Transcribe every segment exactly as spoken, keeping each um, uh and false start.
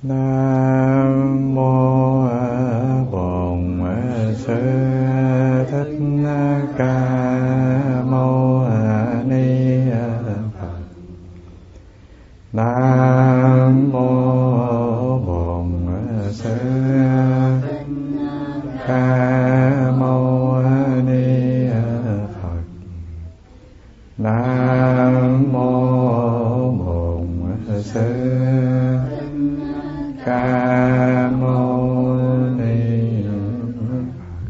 Nam mô Bổn Sư Thích Ca Mâu Ni Phật. Nam mô Bổn Sư Thích Ca Mâu Ni Phật. Nam mô Bổn Sư Ca Mâu Ni Phật.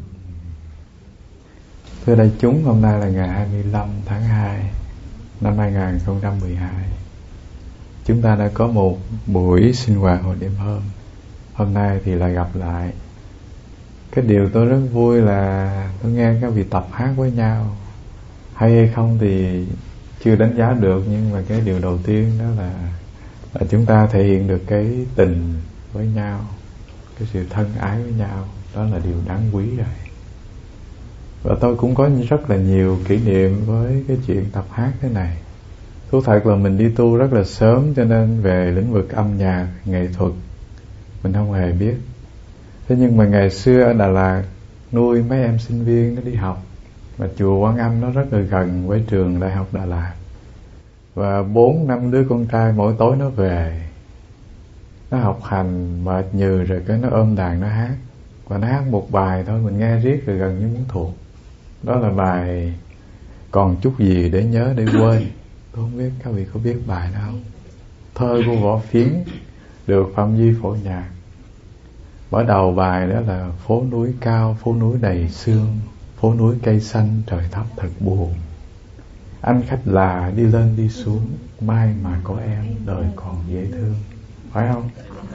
Thưa đại chúng, hôm nay là ngày hai mươi lăm tháng hai năm hai nghìn không trăm mười hai. Chúng ta đã có một buổi sinh hoạt hồi đêm hôm. Hôm nay thì lại gặp lại. Cái điều tôi rất vui là tôi nghe các vị tập hát với nhau. Hay hay không thì chưa đánh giá được, nhưng mà cái điều đầu tiên đó là, là chúng ta thể hiện được cái tình với nhau, cái sự thân ái với nhau. Đó là điều đáng quý rồi. Và tôi cũng có rất là nhiều kỷ niệm với cái chuyện tập hát thế này. Thú thật là mình đi tu rất là sớm, cho nên về lĩnh vực âm nhạc, nghệ thuật mình không hề biết. Thế nhưng mà ngày xưa ở Đà Lạt nuôi mấy em sinh viên nó đi học, và chùa Quan Âm nó rất là gần với trường Đại học Đà Lạt. Và bốn năm đứa con trai mỗi tối nó về, nó học hành mệt nhừ rồi cái nó ôm đàn nó hát. Và nó hát một bài thôi, mình nghe riết rồi gần như muốn thuộc. Đó là bài Còn Chút Gì Để Nhớ Để Quên. Tôi không biết các vị có biết bài đó không? Thơ của Võ Phiến, được Phạm Duy phổ nhạc. Mở đầu bài đó là: phố núi cao, phố núi đầy sương, phố núi cây xanh, trời thấp thật buồn. Anh khách là đi lên đi xuống, mai mà có em, đời còn dễ thương. Phải không?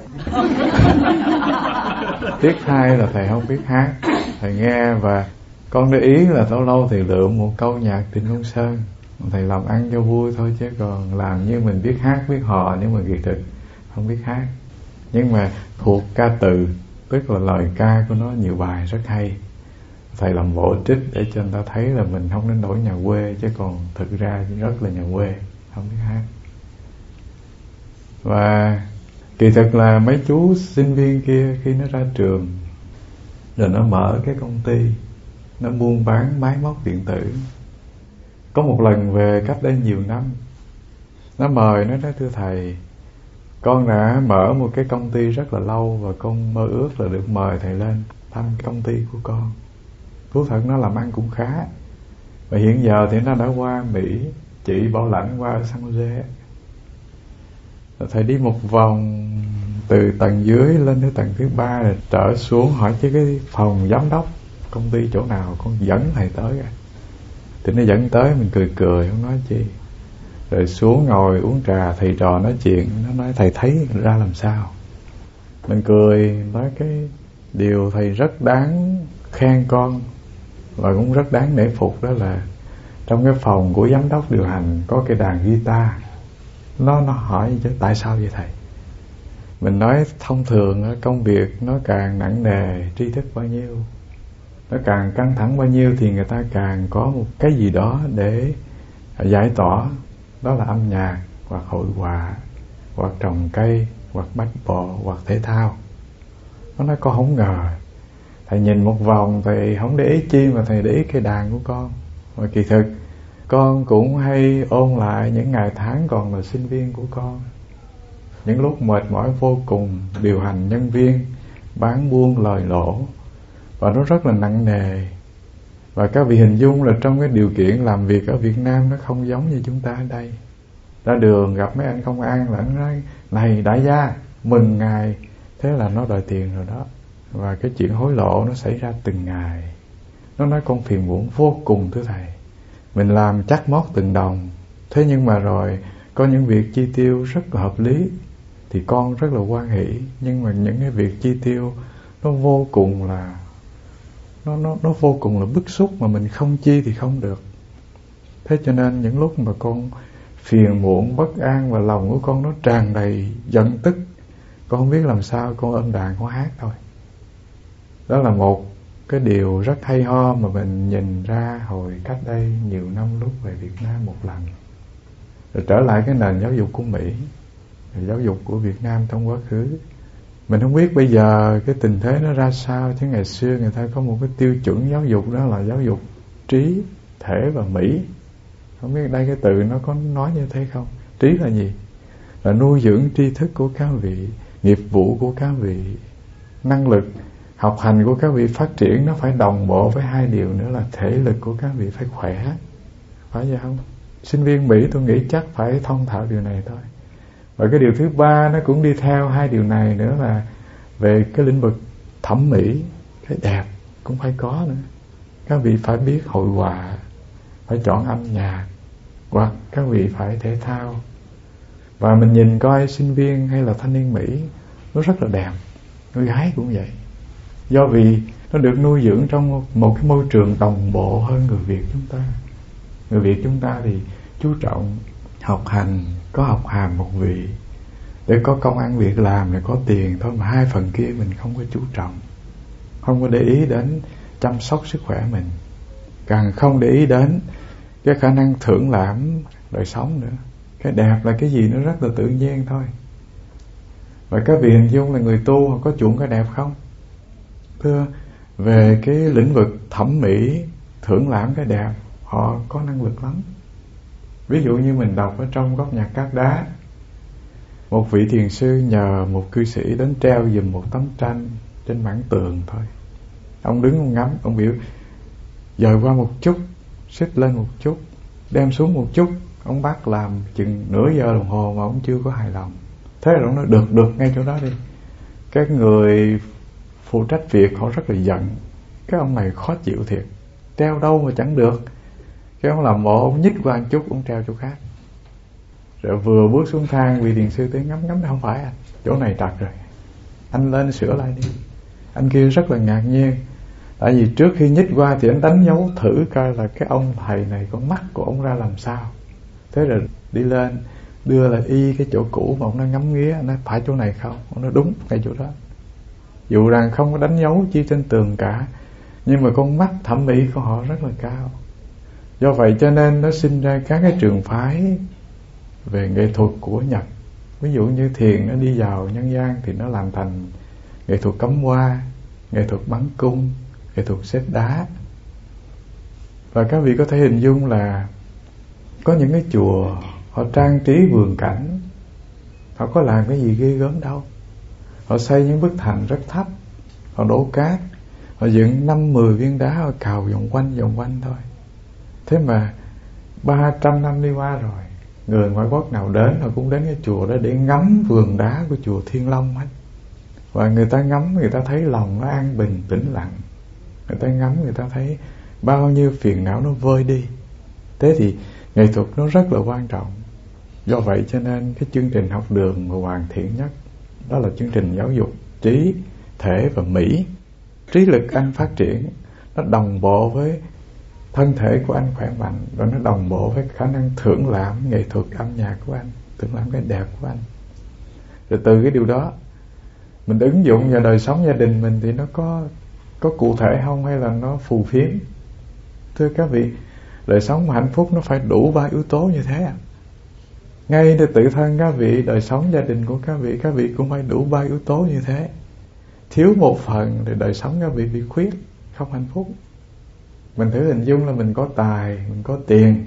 Tiếc thay là thầy không biết hát. Thầy nghe và con để ý là lâu lâu thì lượm một câu nhạc Trịnh Công Sơn. Thầy làm ăn cho vui thôi, chứ còn làm như mình biết hát, biết hò, nhưng mà kỳ thực không biết hát. Nhưng mà thuộc ca từ, tức là lời ca của nó nhiều bài rất hay. Thầy làm bộ trích để cho người ta thấy là mình không đến nỗi nhà quê, chứ còn thực ra rất là nhà quê, không biết hát. Và kỳ thực là mấy chú sinh viên kia khi nó ra trường rồi nó mở cái công ty, nó buôn bán máy móc điện tử. Có một lần về cách đây nhiều năm, nó mời nó nói: thưa thầy, con đã mở một cái công ty rất là lâu, và con mơ ước là được mời thầy lên thăm công ty của con. Thú thật nó làm ăn cũng khá. Và hiện giờ thì nó đã qua Mỹ, chị bảo lãnh qua San Jose. Thầy đi một vòng từ tầng dưới lên tới tầng thứ ba, rồi trở xuống hỏi chứ cái phòng giám đốc công ty chỗ nào, con dẫn thầy tới. Thì nó dẫn tới, mình cười cười không nói chi. Rồi xuống ngồi uống trà, thầy trò nói chuyện. Nó nói: thầy thấy ra làm sao? Mình cười nói cái điều thầy rất đáng khen con, và cũng rất đáng nể phục, đó là trong cái phòng của giám đốc điều hành có cái đàn guitar. Nó nó hỏi chứ tại sao vậy thầy? Mình nói thông thường công việc nó càng nặng nề, tri thức bao nhiêu, nó càng căng thẳng bao nhiêu, thì người ta càng có một cái gì đó để giải tỏa. Đó là âm nhạc, hoặc hội họa, hoặc trồng cây, hoặc bách bộ, hoặc thể thao. Nó nói con không ngờ. Thầy nhìn một vòng, thầy không để ý chi mà thầy để ý cái đàn của con. Và kỳ thực con cũng hay ôn lại những ngày tháng còn là sinh viên của con. Những lúc mệt mỏi vô cùng, điều hành nhân viên, bán buôn lời lỗ, và nó rất là nặng nề. Và các vị hình dung là trong cái điều kiện làm việc ở Việt Nam nó không giống như chúng ta ở đây. Ra đường gặp mấy anh công an là nó nói: này đại gia, mừng ngài. Thế là nó đòi tiền rồi đó. Và cái chuyện hối lộ nó xảy ra từng ngày. Nó nói con phiền muộn vô cùng thưa thầy. Mình làm chắc mót từng đồng, thế nhưng mà rồi có những việc chi tiêu rất là hợp lý thì con rất là hoan hỷ. Nhưng mà những cái việc chi tiêu nó vô cùng là Nó, nó, nó vô cùng là bức xúc, mà mình không chi thì không được. Thế cho nên những lúc mà con phiền muộn, bất an, và lòng của con nó tràn đầy giận tức, con không biết làm sao, con ôm đàn con hát thôi. Đó là một cái điều rất hay ho mà mình nhìn ra hồi cách đây nhiều năm lúc về Việt Nam một lần. Rồi trở lại cái nền giáo dục của Mỹ, giáo dục của Việt Nam trong quá khứ. Mình không biết bây giờ cái tình thế nó ra sao, chứ ngày xưa người ta có một cái tiêu chuẩn giáo dục, đó là giáo dục trí, thể và mỹ. Không biết đây cái từ nó có nói như thế không? Trí là gì? Là nuôi dưỡng tri thức của các vị, nghiệp vụ của các vị, năng lực học hành của các vị phát triển. Nó phải đồng bộ với hai điều nữa là thể lực của các vị phải khỏe. Phải vậy không? Sinh viên Mỹ tôi nghĩ chắc phải thông thạo điều này thôi. Và cái điều thứ ba nó cũng đi theo hai điều này nữa là về cái lĩnh vực thẩm mỹ, cái đẹp cũng phải có nữa. Các vị phải biết hội họa, phải chọn âm nhạc, hoặc các vị phải thể thao. Và mình nhìn coi sinh viên hay là thanh niên Mỹ nó rất là đẹp, người gái cũng vậy. Do vì nó được nuôi dưỡng trong một cái môi trường đồng bộ hơn người Việt chúng ta. Người Việt chúng ta thì chú trọng học hành, có học hàm một vị, để có công ăn việc làm, để có tiền thôi, mà hai phần kia mình không có chú trọng, không có để ý đến chăm sóc sức khỏe mình, càng không để ý đến cái khả năng thưởng lãm đời sống nữa. Cái đẹp là cái gì nó rất là tự nhiên thôi. Và các vị hình dung là người tu họ có chuộng cái đẹp không? Thưa, về cái lĩnh vực thẩm mỹ, thưởng lãm cái đẹp, họ có năng lực lắm. Ví dụ như mình đọc ở trong góc nhạc Cát Đá, một vị thiền sư nhờ một cư sĩ đến treo giùm một tấm tranh trên mảng tường thôi. Ông đứng ông ngắm, ông biểu dời qua một chút, xích lên một chút, đem xuống một chút. Ông bắt làm chừng nửa giờ đồng hồ mà ông chưa có hài lòng. Thế là ông nói được, được ngay chỗ đó đi. Các người phụ trách việc họ rất là giận. Cái ông này khó chịu thiệt, treo đâu mà chẳng được. Cái ông làm bộ, ông nhích qua một chút, ông treo chỗ khác. Rồi vừa bước xuống thang, vị thiền sư tới ngắm ngắm, không phải anh, chỗ này trật rồi, anh lên sửa lại đi. Anh kia rất là ngạc nhiên, tại vì trước khi nhích qua thì anh đánh dấu thử coi là cái ông thầy này con mắt của ông ra làm sao. Thế rồi đi lên đưa là y cái chỗ cũ mà ông đang ngắm nghía. Anh nói phải chỗ này không? Ông nói đúng, ngay chỗ đó. Dù rằng không có đánh dấu chi trên tường cả, nhưng mà con mắt thẩm mỹ của họ rất là cao. Do vậy cho nên nó sinh ra các cái trường phái về nghệ thuật của Nhật. Ví dụ như thiền nó đi vào nhân gian thì nó làm thành nghệ thuật cắm hoa, nghệ thuật bắn cung, nghệ thuật xếp đá. Và các vị có thể hình dung là có những cái chùa họ trang trí vườn cảnh, họ có làm cái gì ghê gớm đâu. Họ xây những bức thành rất thấp, họ đổ cát, họ dựng năm mười viên đá, họ cào vòng quanh vòng quanh thôi. Thế mà ba trăm năm đi qua rồi, người ngoại quốc nào đến họ cũng đến cái chùa đó để ngắm vườn đá của chùa Thiên Long hết. Và người ta ngắm, người ta thấy lòng nó an bình tĩnh lặng. Người ta ngắm, người ta thấy bao nhiêu phiền não nó vơi đi. Thế thì nghệ thuật nó rất là quan trọng. Do vậy cho nên cái chương trình học đường mà hoàn thiện nhất đó là chương trình giáo dục trí, thể và mỹ. Trí lực anh phát triển, nó đồng bộ với thân thể của anh khỏe mạnh, rồi nó đồng bộ với khả năng thưởng lãm nghệ thuật âm nhạc của anh, thưởng lãm cái đẹp của anh. Rồi từ cái điều đó mình ứng dụng vào đời sống gia đình mình thì nó có có cụ thể không, hay là nó phù phiếm? Thưa các vị, đời sống hạnh phúc nó phải đủ ba yếu tố như thế à? Ngay từ tự thân các vị, đời sống gia đình của các vị, các vị cũng phải đủ ba yếu tố như thế. Thiếu một phần thì đời sống các vị bị khuyết, không hạnh phúc. Mình thử hình dung là mình có tài, mình có tiền,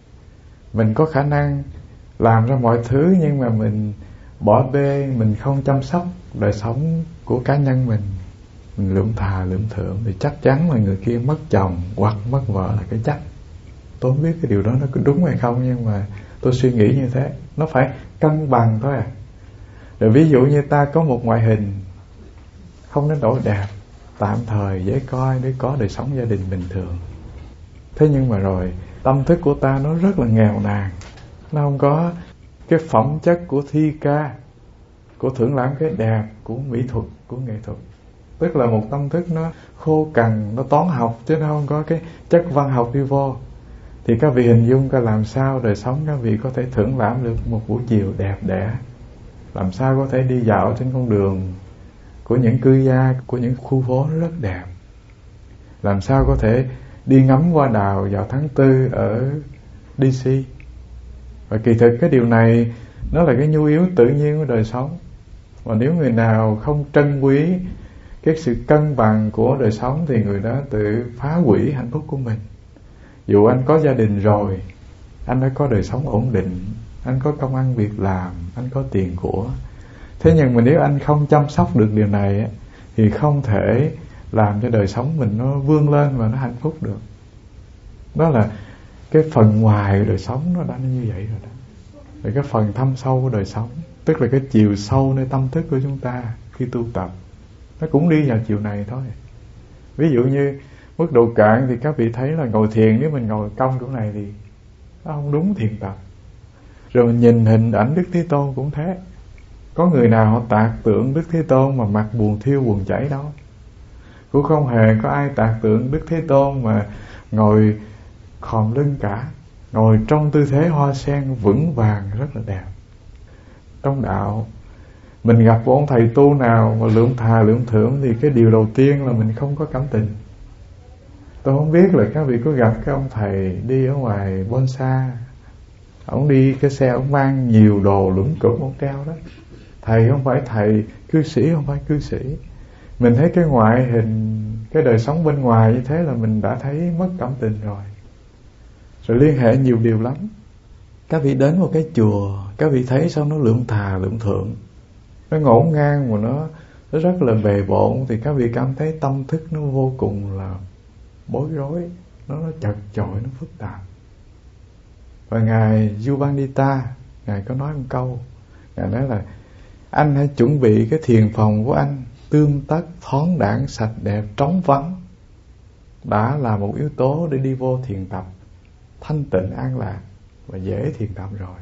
mình có khả năng làm ra mọi thứ, nhưng mà mình bỏ bê, mình không chăm sóc đời sống của cá nhân mình, mình lượm thà lượm thượm, thì chắc chắn là người kia mất chồng hoặc mất vợ là cái chắc. Tôi không biết cái điều đó nó có đúng hay không, nhưng mà tôi suy nghĩ như thế. Nó phải cân bằng thôi à. Rồi ví dụ như ta có một ngoại hình không đến nỗi đẹp, tạm thời dễ coi để có đời sống gia đình bình thường. Thế nhưng mà rồi tâm thức của ta nó rất là nghèo nàn, nó không có cái phẩm chất của thi ca, của thưởng lãm cái đẹp, của mỹ thuật, của nghệ thuật. Tức là một tâm thức nó khô cằn, nó toán học chứ nó không có cái chất văn học đi vô. Thì các vị hình dung coi làm sao đời sống các vị có thể thưởng lãm được một buổi chiều đẹp đẽ, làm sao có thể đi dạo trên con đường của những cư gia, của những khu phố rất đẹp, làm sao có thể đi ngắm hoa đào vào tháng tư ở đê xê. Và kỳ thực cái điều này nó là cái nhu yếu tự nhiên của đời sống. Và nếu người nào không trân quý cái sự cân bằng của đời sống thì người đó tự phá hủy hạnh phúc của mình. Dù anh có gia đình rồi, anh đã có đời sống ổn định, anh có công ăn việc làm, anh có tiền của. Thế nhưng mà nếu anh không chăm sóc được điều này thì không thể làm cho đời sống mình nó vươn lên và nó hạnh phúc được. Đó là cái phần ngoài của đời sống nó đã như vậy rồi đó. Rồi cái phần thâm sâu của đời sống, tức là cái chiều sâu nơi tâm thức của chúng ta khi tu tập, nó cũng đi vào chiều này thôi. Ví dụ như mức độ cạn thì các vị thấy là ngồi thiền, nếu mình ngồi cong chỗ này thì nó không đúng thiền tập. Rồi mình nhìn hình ảnh Đức Thế Tôn cũng thế. Có người nào họ tạc tượng Đức Thế Tôn mà mặt buồn thiêu buồn chảy đâu. Cũng không hề có ai tạc tượng Đức Thế Tôn mà ngồi khom lưng cả, ngồi trong tư thế hoa sen vững vàng rất là đẹp. Trong đạo, mình gặp một ông thầy tu nào mà lượng thà lượng thưởng thì cái điều đầu tiên là mình không có cảm tình. Tôi không biết là các vị có gặp cái ông thầy đi ở ngoài Bonsa, ông đi cái xe ông mang nhiều đồ lủng củng ông treo đó. Thầy không phải thầy, cư sĩ không phải cư sĩ. Mình thấy cái ngoại hình, cái đời sống bên ngoài như thế là mình đã thấy mất cảm tình rồi. Rồi liên hệ nhiều điều lắm. Các vị đến một cái chùa, các vị thấy sao nó lượng thà lượng thượng, nó ngổn ngang mà nó, nó rất là bề bộn, thì các vị cảm thấy tâm thức nó vô cùng là bối rối, nó, nó chật chội, nó phức tạp. Và Ngài Yuvandita, Ngài có nói một câu, Ngài nói là anh hãy chuẩn bị cái thiền phòng của anh tươm tất, thoáng đãng, sạch đẹp, trống vắng, đã là một yếu tố để đi vô thiền tập thanh tịnh an lạc và dễ thiền tập rồi.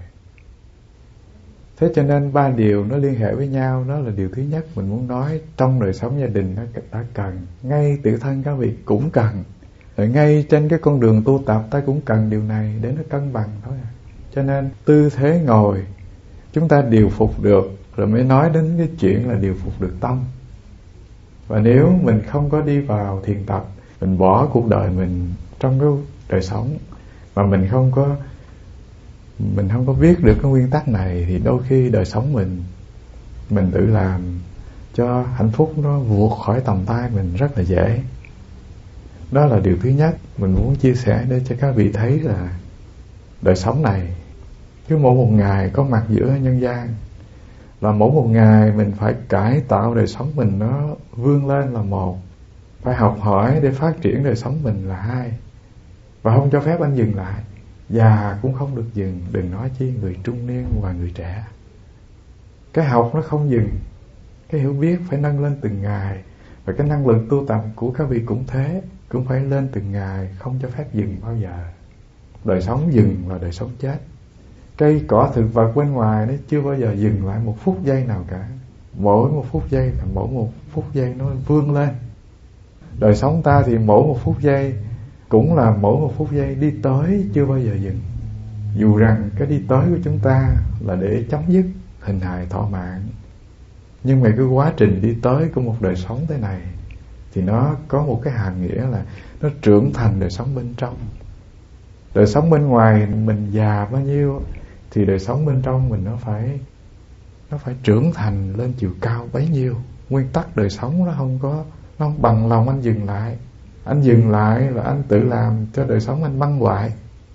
Thế cho nên ba điều nó liên hệ với nhau. Đó là điều thứ nhất mình muốn nói, trong đời sống gia đình nó đã cần, ngay tự thân các vị cũng cần, rồi ngay trên cái con đường tu tập ta cũng cần điều này để nó cân bằng thôi. Cho nên tư thế ngồi chúng ta điều phục được, rồi mới nói đến cái chuyện là điều phục được tâm. Và nếu mình không có đi vào thiền tập, mình bỏ cuộc đời mình trong cái đời sống mà mình không có mình không có biết được cái nguyên tắc này, thì đôi khi đời sống mình mình tự làm cho hạnh phúc nó vụt khỏi tầm tay mình rất là dễ. Đó là điều thứ nhất mình muốn chia sẻ để cho các vị thấy là đời sống này cứ mỗi một ngày có mặt giữa nhân gian, là mỗi một ngày mình phải cải tạo đời sống mình nó vươn lên là một, phải học hỏi để phát triển đời sống mình là hai, và không cho phép anh dừng lại. Già cũng không được dừng, đừng nói chi người trung niên và người trẻ. Cái học nó không dừng, cái hiểu biết phải nâng lên từng ngày. Và cái năng lực tu tập của các vị cũng thế, cũng phải lên từng ngày, không cho phép dừng bao giờ. Đời sống dừng là đời sống chết. Cây cỏ thực vật bên ngoài nó chưa bao giờ dừng lại một phút giây nào cả. Mỗi một phút giây là mỗi một phút giây nó vươn lên. Đời sống ta thì mỗi một phút giây cũng là mỗi một phút giây đi tới, chưa bao giờ dừng. Dù rằng cái đi tới của chúng ta là để chấm dứt hình hài thọ mạng, nhưng mà cái quá trình đi tới của một đời sống thế này thì nó có một cái hàm nghĩa là nó trưởng thành đời sống bên trong. Đời sống bên ngoài mình già bao nhiêu thì đời sống bên trong mình nó phải nó phải trưởng thành lên chiều cao bấy nhiêu. Nguyên tắc đời sống nó không có nó không bằng lòng anh dừng lại. Anh dừng lại là anh tự làm cho đời sống anh băng hoại.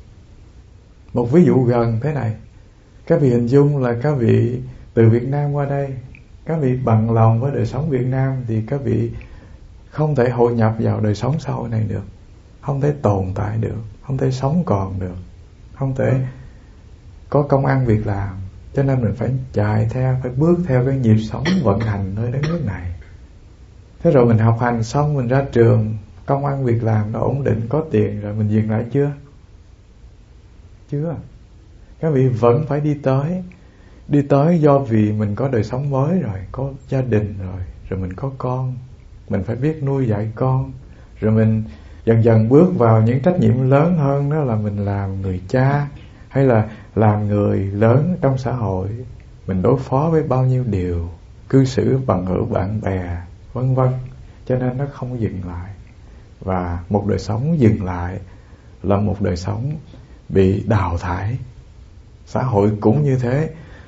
Một ví dụ gần thế này, các vị hình dung là các vị từ Việt Nam qua đây, các vị bằng lòng với đời sống Việt Nam thì các vị không thể hội nhập vào đời sống xã hội này được, không thể tồn tại được, không thể sống còn được, không thể có công ăn việc làm. Cho nên mình phải chạy theo, phải bước theo cái nhịp sống vận hành nơi đất nước này. Thế rồi mình học hành xong, mình ra trường, công ăn việc làm nó ổn định, có tiền rồi, mình dừng lại chưa? Chưa. Các vị vẫn phải đi tới. Đi tới do vì mình có đời sống mới rồi, có gia đình rồi, rồi mình có con, mình phải biết nuôi dạy con, rồi mình dần dần bước vào những trách nhiệm lớn hơn, đó là mình làm người cha hay là làm người lớn trong xã hội. Mình đối phó với bao nhiêu điều, cư xử bằng hữu bạn bè vân vân. Cho nên nó không dừng lại. Và một đời sống dừng lại là một đời sống bị đào thải. Xã hội cũng như thế.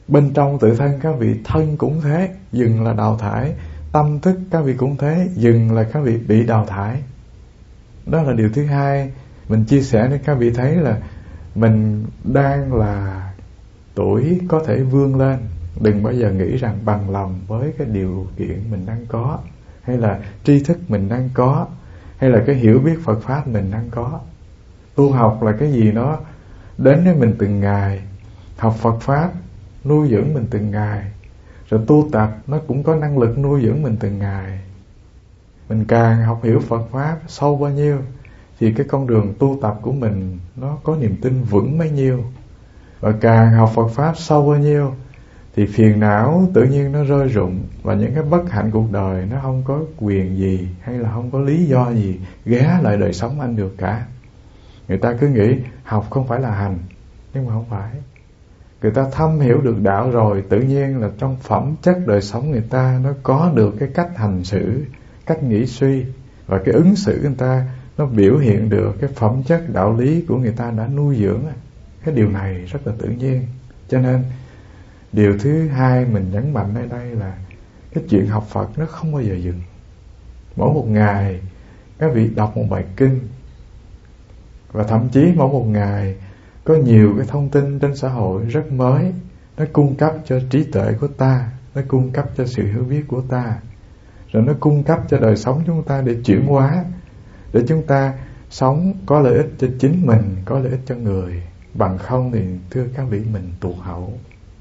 Bên trong tự thân các vị thân cũng thế, dừng là đào thải. Tâm thức các vị cũng thế, dừng là các vị bị đào thải. Đó là điều thứ hai mình chia sẻ để các vị thấy là mình đang là tuổi có thể vươn lên. Đừng bao giờ nghĩ rằng bằng lòng với cái điều kiện mình đang có, hay là tri thức mình đang có, hay là cái hiểu biết Phật Pháp mình đang có. Tu học là cái gì nó đến với mình từng ngày. Học Phật Pháp nuôi dưỡng mình từng ngày. Rồi tu tập nó cũng có năng lực nuôi dưỡng mình từng ngày. Mình càng học hiểu Phật Pháp sâu bao nhiêu thì cái con đường tu tập của mình nó có niềm tin vững bấy nhiêu. Và càng học Phật Pháp sâu bao nhiêu thì phiền não tự nhiên nó rơi rụng. Và những cái bất hạnh cuộc đời nó không có quyền gì hay là không có lý do gì ghé lại đời sống anh được cả. Người ta cứ nghĩ học không phải là hành, nhưng mà không phải. Người ta thâm hiểu được đạo rồi, tự nhiên là trong phẩm chất đời sống người ta nó có được cái cách hành xử, cách nghĩ suy, và cái ứng xử người ta nó biểu hiện được cái phẩm chất đạo lý của người ta đã nuôi dưỡng. Cái điều này rất là tự nhiên. Cho nên điều thứ hai mình nhấn mạnh ở đây là cái chuyện học Phật nó không bao giờ dừng. Mỗi một ngày các vị đọc một bài kinh, và thậm chí mỗi một ngày có nhiều cái thông tin trên xã hội rất mới, nó cung cấp cho trí tuệ của ta, nó cung cấp cho sự hiểu biết của ta, rồi nó cung cấp cho đời sống chúng ta để chuyển hóa, để chúng ta sống có lợi ích cho chính mình, có lợi ích cho người. Bằng không thì thưa các vị mình tụt hậu.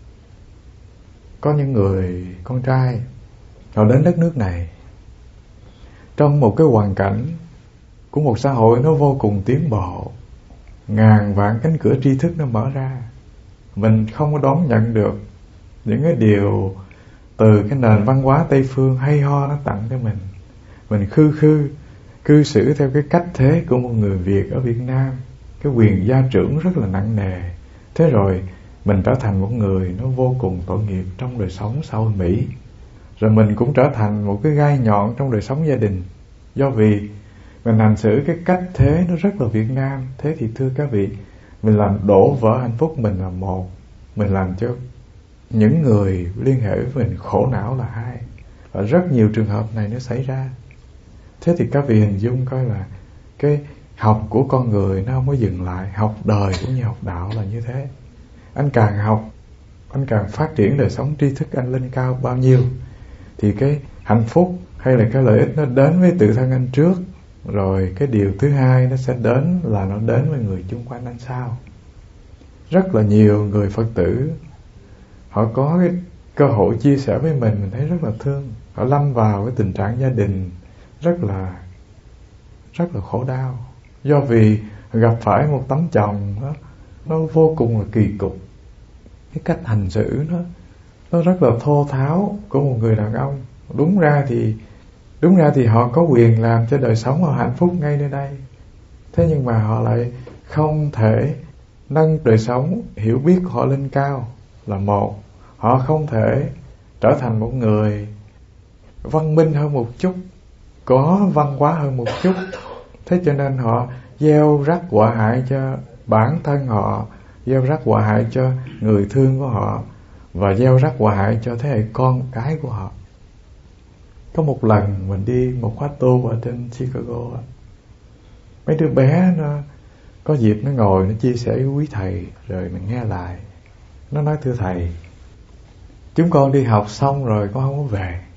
Có những người con trai họ đến đất nước này trong một cái hoàn cảnh của một xã hội nó vô cùng tiến bộ, ngàn vạn cánh cửa tri thức nó mở ra. Mình không có đón nhận được những cái điều từ cái nền văn hóa Tây Phương hay ho nó tặng cho mình. Mình khư khư cư xử theo cái cách thế của một người Việt ở Việt Nam, cái quyền gia trưởng rất là nặng nề. Thế rồi mình trở thành một người nó vô cùng tội nghiệp trong đời sống xã hội Mỹ. Rồi mình cũng trở thành một cái gai nhọn trong đời sống gia đình, do vì mình hành xử cái cách thế nó rất là Việt Nam. Thế thì thưa các vị, mình làm đổ vỡ hạnh phúc mình là một, mình làm cho những người liên hệ với mình khổ não là hai. Và rất nhiều trường hợp này nó xảy ra. Thế thì các vị hình dung coi là cái học của con người nó không có dừng lại. Học đời cũng như học đạo là như thế. Anh càng học, anh càng phát triển đời sống tri thức anh lên cao bao nhiêu, thì cái hạnh phúc hay là cái lợi ích nó đến với tự thân anh trước, rồi cái điều thứ hai nó sẽ đến là nó đến với người chung quanh anh sau. Rất là nhiều người Phật tử họ có cái cơ hội chia sẻ với mình, mình thấy rất là thương. Họ lâm vào cái tình trạng gia đình rất là rất là khổ đau, do vì gặp phải một tấm chồng đó, nó vô cùng là kỳ cục. Cái cách hành xử nó nó rất là thô tháo của một người đàn ông. Đúng ra thì đúng ra thì họ có quyền làm cho đời sống họ hạnh phúc ngay nơi đây. Thế nhưng mà họ lại không thể nâng đời sống hiểu biết của họ lên cao là một. Họ không thể trở thành một người văn minh hơn một chút, có văn hóa hơn một chút. Thế cho nên họ gieo rắc họa hại cho bản thân họ, gieo rắc họa hại cho người thương của họ, và gieo rắc họa hại cho thế hệ con cái của họ. Có một lần mình đi một khóa tu ở trên Chicago, mấy đứa bé nó có dịp nó ngồi nó chia sẻ với quý thầy, rồi mình nghe lại. Nó nói thưa thầy, chúng con đi học xong rồi con không có về.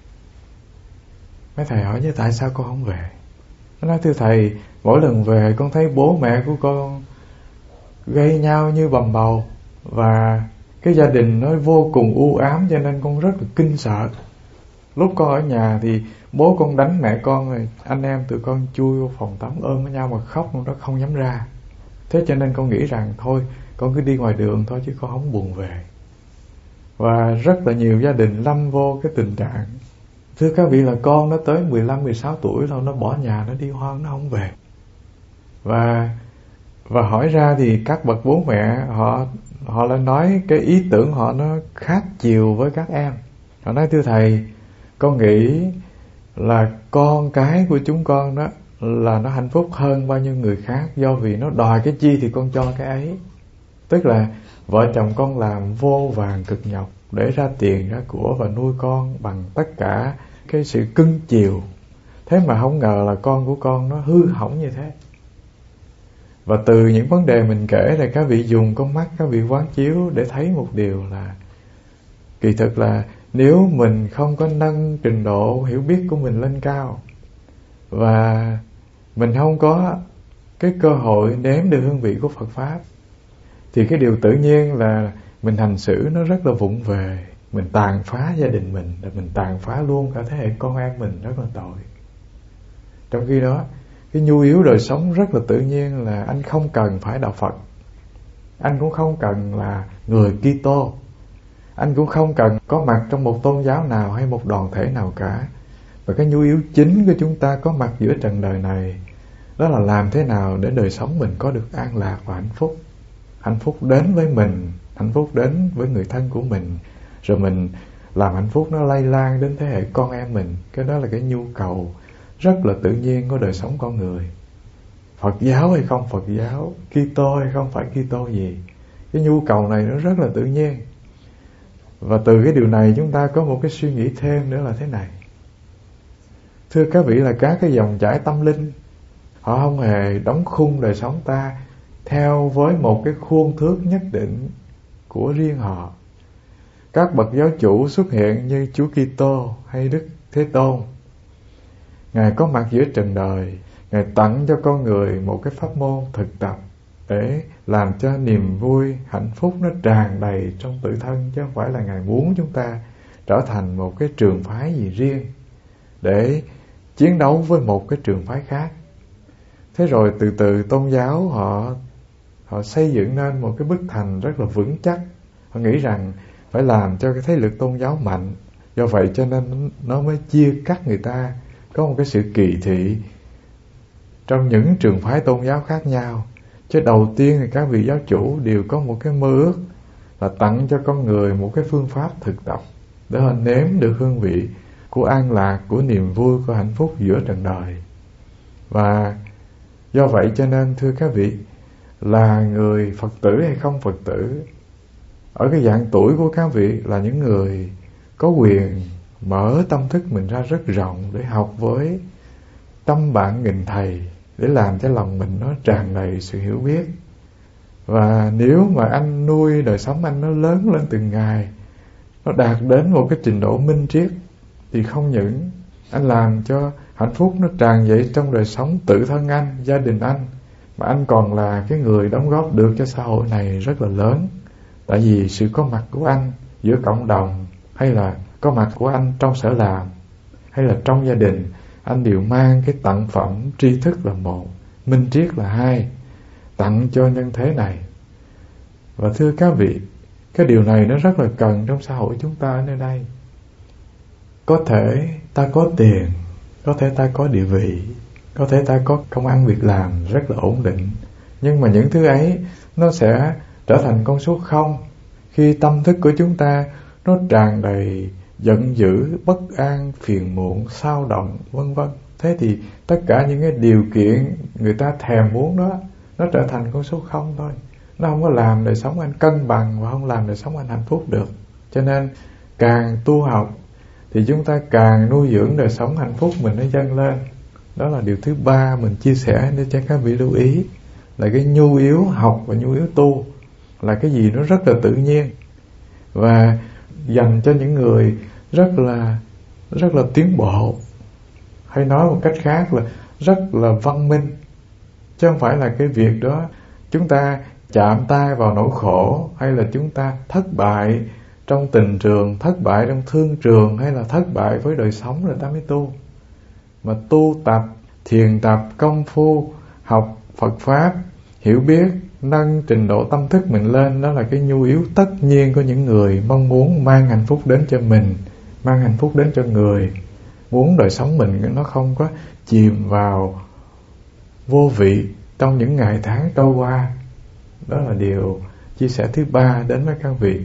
Mấy thầy hỏi chứ tại sao con không về? Nó nói thưa thầy, mỗi lần về con thấy bố mẹ của con gây nhau như bầm bầu, và cái gia đình nó vô cùng u ám, cho nên con rất là kinh sợ. Lúc con ở nhà thì bố con đánh mẹ con, rồi anh em tụi con chui vô phòng tắm ôm với nhau mà khóc, nó không dám ra. Thế cho nên con nghĩ rằng thôi con cứ đi ngoài đường thôi chứ con không buồn về. Và rất là nhiều gia đình lâm vô cái tình trạng, thưa các vị, là con nó tới mười lăm mười sáu tuổi rồi nó bỏ nhà, nó đi hoang, nó không về. Và và hỏi ra thì các bậc bố mẹ họ họ lại nói cái ý tưởng họ nó khác chiều với các em. Họ nói thưa thầy, con nghĩ là con cái của chúng con đó là nó hạnh phúc hơn bao nhiêu người khác, do vì nó đòi cái chi thì con cho cái ấy. Tức là vợ chồng con làm vô vàn cực nhọc, để ra tiền ra của và nuôi con bằng tất cả cái sự cưng chiều. Thế mà không ngờ là con của con nó hư hỏng như thế. Và từ những vấn đề mình kể là các vị dùng con mắt, các vị quán chiếu để thấy một điều là kỳ thực là nếu mình không có nâng trình độ hiểu biết của mình lên cao, và mình không có cái cơ hội nếm được hương vị của Phật Pháp, thì cái điều tự nhiên là mình hành xử nó rất là vụng về. Mình tàn phá gia đình mình, mình tàn phá luôn cả thế hệ con em mình, rất là tội. Trong khi đó, cái nhu yếu đời sống rất là tự nhiên là anh không cần phải đạo Phật, anh cũng không cần là người Kitô, anh cũng không cần có mặt trong một tôn giáo nào hay một đoàn thể nào cả. Và cái nhu yếu chính của chúng ta có mặt giữa trần đời này, đó là làm thế nào để đời sống mình có được an lạc và hạnh phúc. Hạnh phúc đến với mình, hạnh phúc đến với người thân của mình, rồi mình làm hạnh phúc nó lây lan đến thế hệ con em mình. Cái đó là cái nhu cầu rất là tự nhiên của đời sống con người. Phật giáo hay không Phật giáo, Kitô hay không phải Kitô gì, cái nhu cầu này nó rất là tự nhiên. Và từ cái điều này chúng ta có một cái suy nghĩ thêm nữa là thế này. Thưa các vị, là các cái dòng chảy tâm linh, họ không hề đóng khung đời sống ta theo với một cái khuôn thước nhất định của riêng họ. Các bậc giáo chủ xuất hiện như Chúa Kitô hay Đức Thế Tôn, Ngài có mặt giữa trần đời, Ngài tặng cho con người một cái pháp môn thực tập để làm cho niềm vui, hạnh phúc nó tràn đầy trong tự thân, chứ không phải là Ngài muốn chúng ta trở thành một cái trường phái gì riêng để chiến đấu với một cái trường phái khác. Thế rồi từ từ tôn giáo họ họ xây dựng nên một cái bức thành rất là vững chắc. Họ nghĩ rằng phải làm cho cái thế lực tôn giáo mạnh, do vậy cho nên nó mới chia cắt người ta, có một cái sự kỳ thị trong những trường phái tôn giáo khác nhau. Chứ đầu tiên thì các vị giáo chủ đều có một cái mơ ước là tặng cho con người một cái phương pháp thực tập để họ nếm được hương vị của an lạc, của niềm vui, của hạnh phúc giữa trần đời. Và do vậy cho nên thưa các vị, là người Phật tử hay không Phật tử, ở cái dạng tuổi của các vị là những người có quyền mở tâm thức mình ra rất rộng để học với tâm bạn nghìn thầy, để làm cho lòng mình nó tràn đầy sự hiểu biết. Và nếu mà anh nuôi đời sống anh nó lớn lên từng ngày, nó đạt đến một cái trình độ minh triết, thì không những anh làm cho hạnh phúc nó tràn dậy trong đời sống tự thân anh, gia đình anh, mà anh còn là cái người đóng góp được cho xã hội này rất là lớn. Tại vì sự có mặt của anh giữa cộng đồng, hay là có mặt của anh trong sở làm, hay là trong gia đình, anh đều mang cái tặng phẩm tri thức là một, minh triết là hai, tặng cho nhân thế này. Và thưa các vị, cái điều này nó rất là cần trong xã hội chúng ta ở nơi đây. Có thể ta có tiền, có thể ta có địa vị, có thể ta có công ăn việc làm rất là ổn định, nhưng mà những thứ ấy nó sẽ trở thành con số không khi tâm thức của chúng ta nó tràn đầy giận dữ, bất an, phiền muộn, xao động, vân vân. Thế thì tất cả những cái điều kiện người ta thèm muốn đó, nó trở thành con số không thôi. Nó không có làm đời sống anh cân bằng, và không làm đời sống anh hạnh phúc được. Cho nên càng tu học thì chúng ta càng nuôi dưỡng đời sống hạnh phúc mình nó dâng lên. Đó là điều thứ ba mình chia sẻ để cho các vị lưu ý, là cái nhu yếu học và nhu yếu tu là cái gì nó rất là tự nhiên, và dành cho những người rất là rất là tiến bộ, hay nói một cách khác là rất là văn minh. Chứ không phải là cái việc đó chúng ta chạm tay vào nỗi khổ, hay là chúng ta thất bại trong tình trường, thất bại trong thương trường, hay là thất bại với đời sống rồi ta mới tu. Mà tu tập, thiền tập, công phu, học Phật Pháp, hiểu biết, nâng trình độ tâm thức mình lên, đó là cái nhu yếu tất nhiên của những người mong muốn mang hạnh phúc đến cho mình, mang hạnh phúc đến cho người, muốn đời sống mình nó không có chìm vào vô vị trong những ngày tháng trôi qua. Đó là điều chia sẻ thứ ba đến với các vị.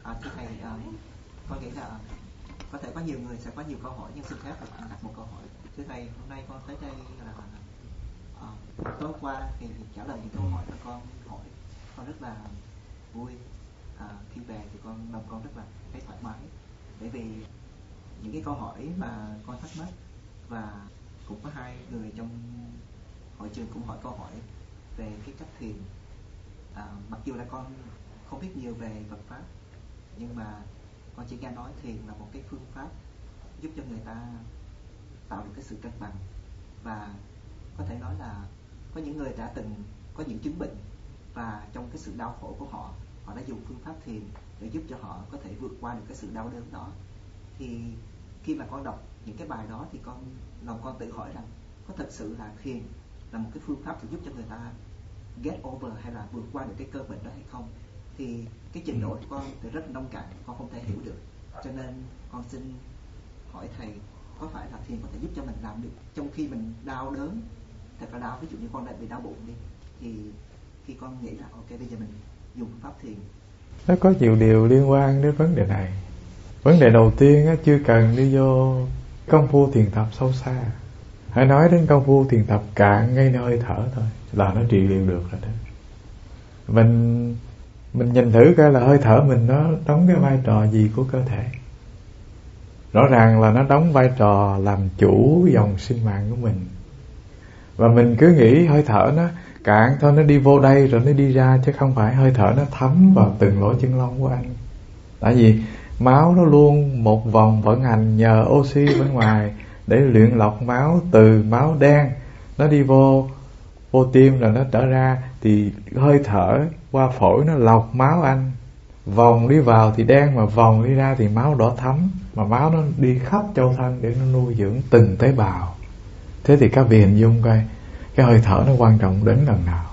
À, thưa thầy, à, con nghĩ là có thể có nhiều người sẽ có nhiều câu hỏi, nhưng xin phép được đặt một câu hỏi. Thưa thầy, hôm nay con tới đây là à, tối qua thì trả lời những câu hỏi mà con hỏi, con rất là vui. À, khi về thì con lòng con rất là thấy thoải mái, bởi vì những cái câu hỏi mà con thắc mắc, và cũng có hai người trong hội trường cũng hỏi câu hỏi về cái cách thiền. À, mặc dù là con không biết nhiều về Phật pháp, nhưng mà con chỉ nghe nói thiền là một cái phương pháp giúp cho người ta tạo được cái sự cân bằng, và có thể nói là có những người đã từng có những chứng bệnh, và trong cái sự đau khổ của họ, họ đã dùng phương pháp thiền để giúp cho họ có thể vượt qua được cái sự đau đớn đó. Thì khi mà con đọc những cái bài đó thì con lòng con tự hỏi rằng có thật sự là thiền là một cái phương pháp để giúp cho người ta get over hay là vượt qua được cái cơn bệnh đó hay không. Thì cái trình độ của con thì rất nông cạn, con không thể hiểu được, cho nên con xin hỏi thầy, có phải là thiền có thể giúp cho mình làm được trong khi mình đau đớn, thật là đau, ví dụ như con đã bị đau bụng đi, thì khi con nghĩ là ok bây giờ mình dùng pháp thiền. Nó có nhiều điều liên quan đến vấn đề này. Vấn đề đầu tiên á, chưa cần đi vô công phu thiền tập sâu xa, hãy nói đến công phu thiền tập cạn ngay nơi hơi thở thôi là nó trị liệu được rồi đó. Mình mình nhìn thử coi là hơi thở mình nó đóng cái vai trò gì của cơ thể. Rõ ràng là nó đóng vai trò làm chủ dòng sinh mạng của mình. Và mình cứ nghĩ hơi thở nó cạn thôi, nó đi vô đây rồi nó đi ra, chứ không phải hơi thở nó thấm vào từng lỗ chân lông của anh. Tại vì máu nó luôn một vòng vận hành nhờ oxy bên ngoài để luyện lọc máu, từ máu đen nó đi vô vô tim rồi nó trở ra, thì hơi thở qua phổi nó lọc máu anh. Vòng đi vào thì đen, mà vòng đi ra thì máu đỏ thắm, mà máu nó đi khắp châu thân để nó nuôi dưỡng từng tế bào. Thế thì các vị hình dung coi cái hơi thở nó quan trọng đến lần nào.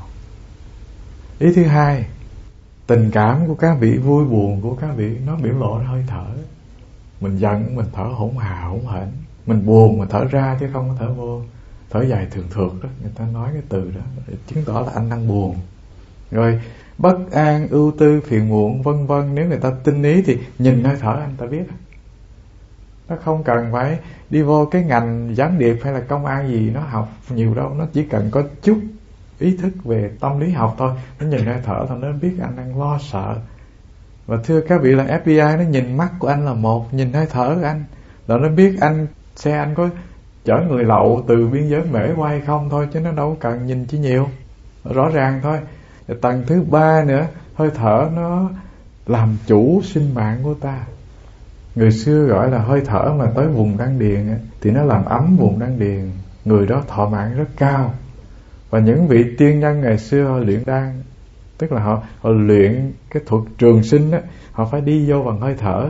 Ý thứ hai, tình cảm của các vị, vui buồn của các vị nó biểu lộ ra hơi thở. Mình giận mình thở hỗn hào hỗn hển, mình buồn mình thở ra chứ không có thở vô. Thở dài thường thượt đó, người ta nói cái từ đó để chứng tỏ là anh đang buồn. Rồi bất an, ưu tư, phiền muộn vân vân, nếu người ta tinh ý thì nhìn hơi thở anh ta biết. Nó không cần phải đi vô cái ngành gián điệp hay là công an gì nó học nhiều đâu, nó chỉ cần có chút ý thức về tâm lý học thôi, nó nhìn hơi thở thôi nó biết anh đang lo sợ. Và thưa các vị là ép bê i, nó nhìn mắt của anh là một, nhìn hơi thở của anh là nó biết anh xe anh có chở người lậu từ biên giới Mễ qua hay không thôi, chứ nó đâu cần nhìn chỉ nhiều, rõ ràng thôi. Tầng thứ ba nữa, hơi thở nó làm chủ sinh mạng của ta. Người xưa gọi là hơi thở mà tới vùng đan điền thì nó làm ấm vùng đan điền, người đó thọ mạng rất cao. Và những vị tiên nhân ngày xưa họ luyện đan, tức là họ, họ luyện cái thuật trường sinh đó, họ phải đi vô bằng hơi thở.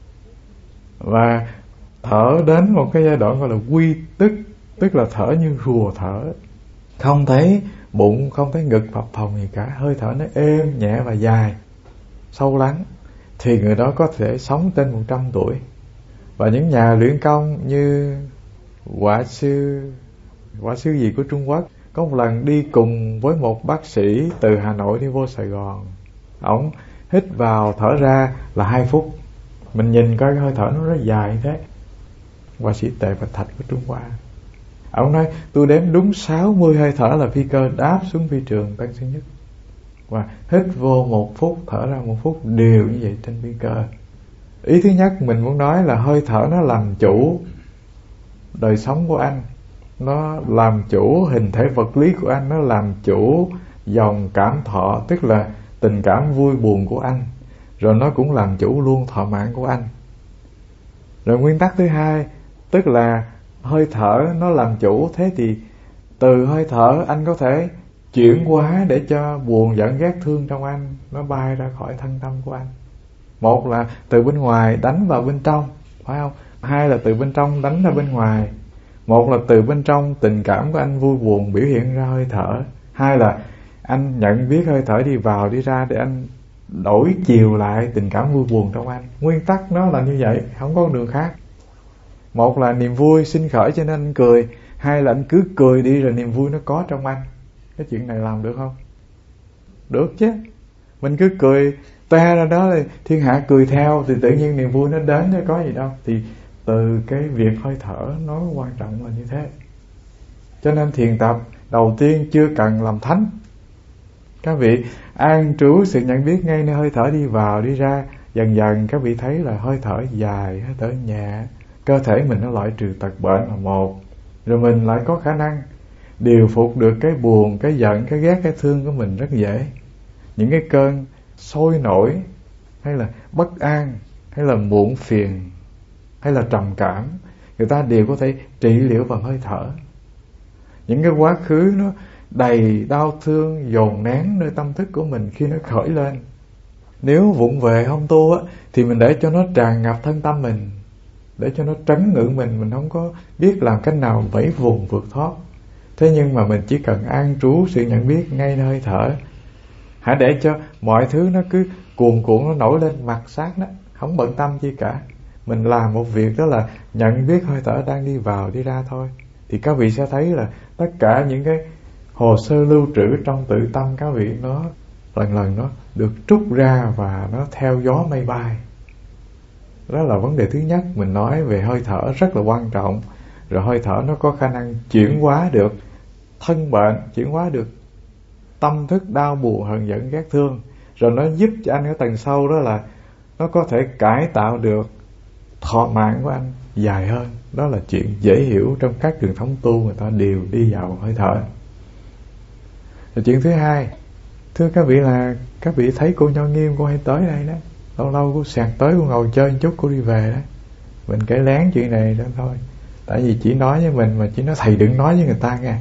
Và thở đến một cái giai đoạn gọi là quy tức, tức là thở như rùa thở, không thấy bụng, không thấy ngực phập phồng gì cả, hơi thở nó êm nhẹ và dài, sâu lắng, thì người đó có thể sống trên một trăm tuổi. Và những nhà luyện công như Quả sư Quả sư gì của Trung Quốc có một lần đi cùng với một bác sĩ từ Hà Nội đi vô Sài Gòn. Ổng hít vào thở ra là hai phút. Mình nhìn coi cái hơi thở nó rất dài như thế. Họa sĩ Tề Bạch Thạch của Trung Hoa, ông nói tôi đếm đúng sáu mươi hơi thở là phi cơ đáp xuống phi trường Tân Sơn Nhất, và hít vô một phút, thở ra một phút, đều như vậy trên phi cơ. Ý thứ nhất mình muốn nói là hơi thở nó làm chủ đời sống của anh, nó làm chủ hình thể vật lý của anh, nó làm chủ dòng cảm thọ, tức là tình cảm vui buồn của anh, rồi nó cũng làm chủ luôn thọ mạng của anh. Rồi nguyên tắc thứ hai, tức là hơi thở nó làm chủ, thế thì từ hơi thở anh có thể chuyển hóa để cho buồn giận ghét thương trong anh nó bay ra khỏi thân tâm của anh. Một là từ bên ngoài đánh vào bên trong, phải không? Hai là từ bên trong đánh ra bên ngoài. Một là từ bên trong tình cảm của anh vui buồn biểu hiện ra hơi thở. Hai là anh nhận biết hơi thở đi vào đi ra để anh đổi chiều lại tình cảm vui buồn trong anh. Nguyên tắc nó là như vậy, không có đường khác. Một là niềm vui sinh khởi cho nên anh cười. Hai là anh cứ cười đi rồi niềm vui nó có trong anh. Cái chuyện này làm được không? Được chứ. Mình cứ cười te ra đó thì thiên hạ cười theo, thì tự nhiên niềm vui nó đến chứ có gì đâu. Thì từ cái việc hơi thở nó quan trọng là như thế. Cho nên thiền tập đầu tiên chưa cần làm thánh. Các vị an trú sự nhận biết ngay nơi hơi thở đi vào đi ra. Dần dần các vị thấy là hơi thở dài, hơi thở nhẹ, cơ thể mình nó loại trừ tật bệnh là một. Rồi mình lại có khả năng điều phục được cái buồn, cái giận, cái ghét, cái thương của mình rất dễ. Những cái cơn sôi nổi, hay là bất an, hay là muộn phiền, hay là trầm cảm, người ta đều có thể trị liệu bằng hơi thở. Những cái quá khứ nó đầy đau thương, dồn nén nơi tâm thức của mình, khi nó khởi lên, nếu vụng về không tu á, thì mình để cho nó tràn ngập thân tâm mình, để cho nó trấn ngự mình, mình không có biết làm cách nào vẫy vùng vượt thoát. Thế nhưng mà mình chỉ cần an trú sự nhận biết ngay nơi hơi thở. Hãy để cho mọi thứ nó cứ cuồn cuộn, nó nổi lên mặt sát đó, không bận tâm chi cả. Mình làm một việc đó là nhận biết hơi thở đang đi vào đi ra thôi. Thì các vị sẽ thấy là tất cả những cái hồ sơ lưu trữ trong tự tâm các vị, nó lần lần nó được trút ra và nó theo gió mây bay. Đó là vấn đề thứ nhất. Mình nói về hơi thở rất là quan trọng. Rồi hơi thở nó có khả năng chuyển hóa được thân bệnh, chuyển hóa được tâm thức đau buồn, hờn giận, ghét thương. Rồi nó giúp cho anh ở tầng sâu đó là nó có thể cải tạo được thọ mạng của anh dài hơn. Đó là chuyện dễ hiểu, trong các truyền thống tu người ta đều đi vào hơi thở. Rồi chuyện thứ hai, thưa các vị, là các vị thấy cô Nho Nghiêm cô hay tới đây đó, lâu lâu cô sạc tới, cô ngồi chơi một chút, cô đi về đó. Mình kể lén chuyện này đó thôi, tại vì chỉ nói với mình mà chỉ nói thầy đừng nói với người ta nghe.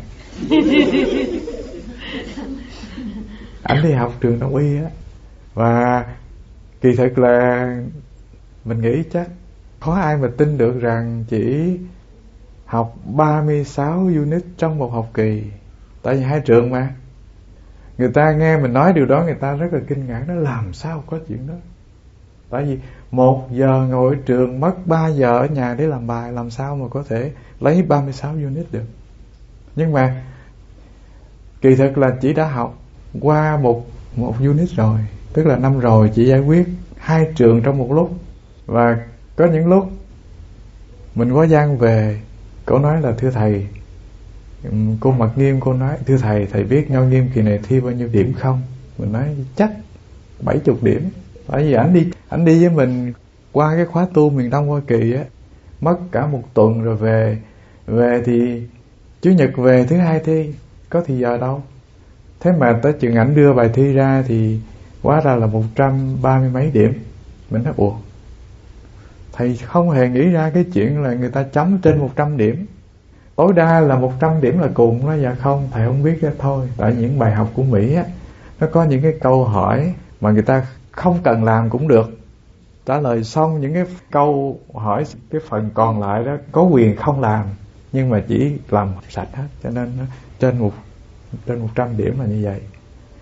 Ảnh đi học trường Đông Y á, và kỳ thực là mình nghĩ chắc có ai mà tin được rằng chỉ học ba mươi sáu unit trong một học kỳ, tại vì hai trường mà. Người ta nghe mình nói điều đó, người ta rất là kinh ngạc, nó làm sao có chuyện đó. Tại vì một giờ ngồi ở trường, mất ba giờ ở nhà để làm bài, làm sao mà có thể lấy ba mươi sáu unit được. Nhưng mà kỳ thực là chỉ đã học qua một, một unit rồi, tức là năm rồi chỉ giải quyết hai trường trong một lúc. Và có những lúc mình có gian về, cô nói là thưa thầy, cô Mật Nghiêm cô nói thưa thầy, thầy biết Nho Nghiêm kỳ này thi bao nhiêu điểm không? Mình nói chắc bảy chục điểm. Tại vì ảnh đi ảnh đi với mình qua cái khóa tu miền Đông Hoa Kỳ á, mất cả một tuần rồi về. Về thì Chủ nhật về, thứ hai thi, có thì giờ đâu. Thế mà tới chừng ảnh đưa bài thi ra thì hóa ra là một trăm ba mươi mấy điểm. Mình nói ủa, thầy không hề nghĩ ra cái chuyện là người ta chấm trên một trăm điểm. Tối đa là một trăm điểm là cùng. Nó dạ không, thầy không biết đó thôi. Tại những bài học của Mỹ á, nó có những cái câu hỏi mà người ta không cần làm cũng được. Trả lời xong những cái câu hỏi, cái phần còn lại đó có quyền không làm, nhưng mà chỉ làm sạch hết. Cho nên nó trên một trên một trăm điểm là như vậy.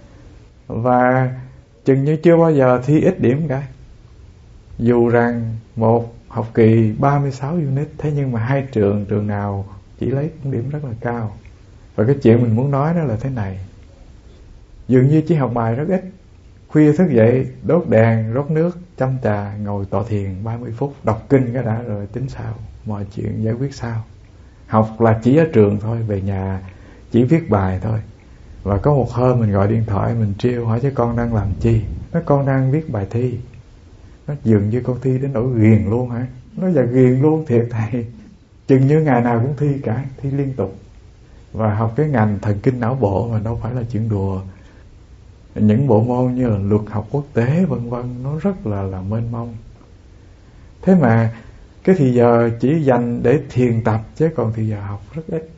Và chừng như chưa bao giờ thi ít điểm cả. Dù rằng một học kỳ ba mươi sáu unit, thế nhưng mà hai trường, trường nào chỉ lấy điểm rất là cao. Và cái chuyện mình muốn nói đó là thế này: dường như chỉ học bài rất ít, khuya thức dậy, đốt đèn, rót nước, chăm trà, ngồi tọa thiền ba mươi phút, đọc kinh cái đã rồi tính sao, mọi chuyện giải quyết sao. Học là chỉ ở trường thôi, về nhà chỉ viết bài thôi. Và có một hôm mình gọi điện thoại, mình trêu hỏi chứ con đang làm chi. Nó con đang viết bài thi. Nó dường như con thi đến nỗi ghiền luôn hả? Nó dạ ghiền luôn thiệt thầy. Chừng như ngày nào cũng thi cả, thi liên tục. Và học cái ngành thần kinh não bộ mà đâu phải là chuyện đùa. Những bộ môn như là luật học quốc tế vân vân, nó rất là là mênh mông. Thế mà cái thì giờ chỉ dành để thiền tập, chứ còn thì giờ học rất ít.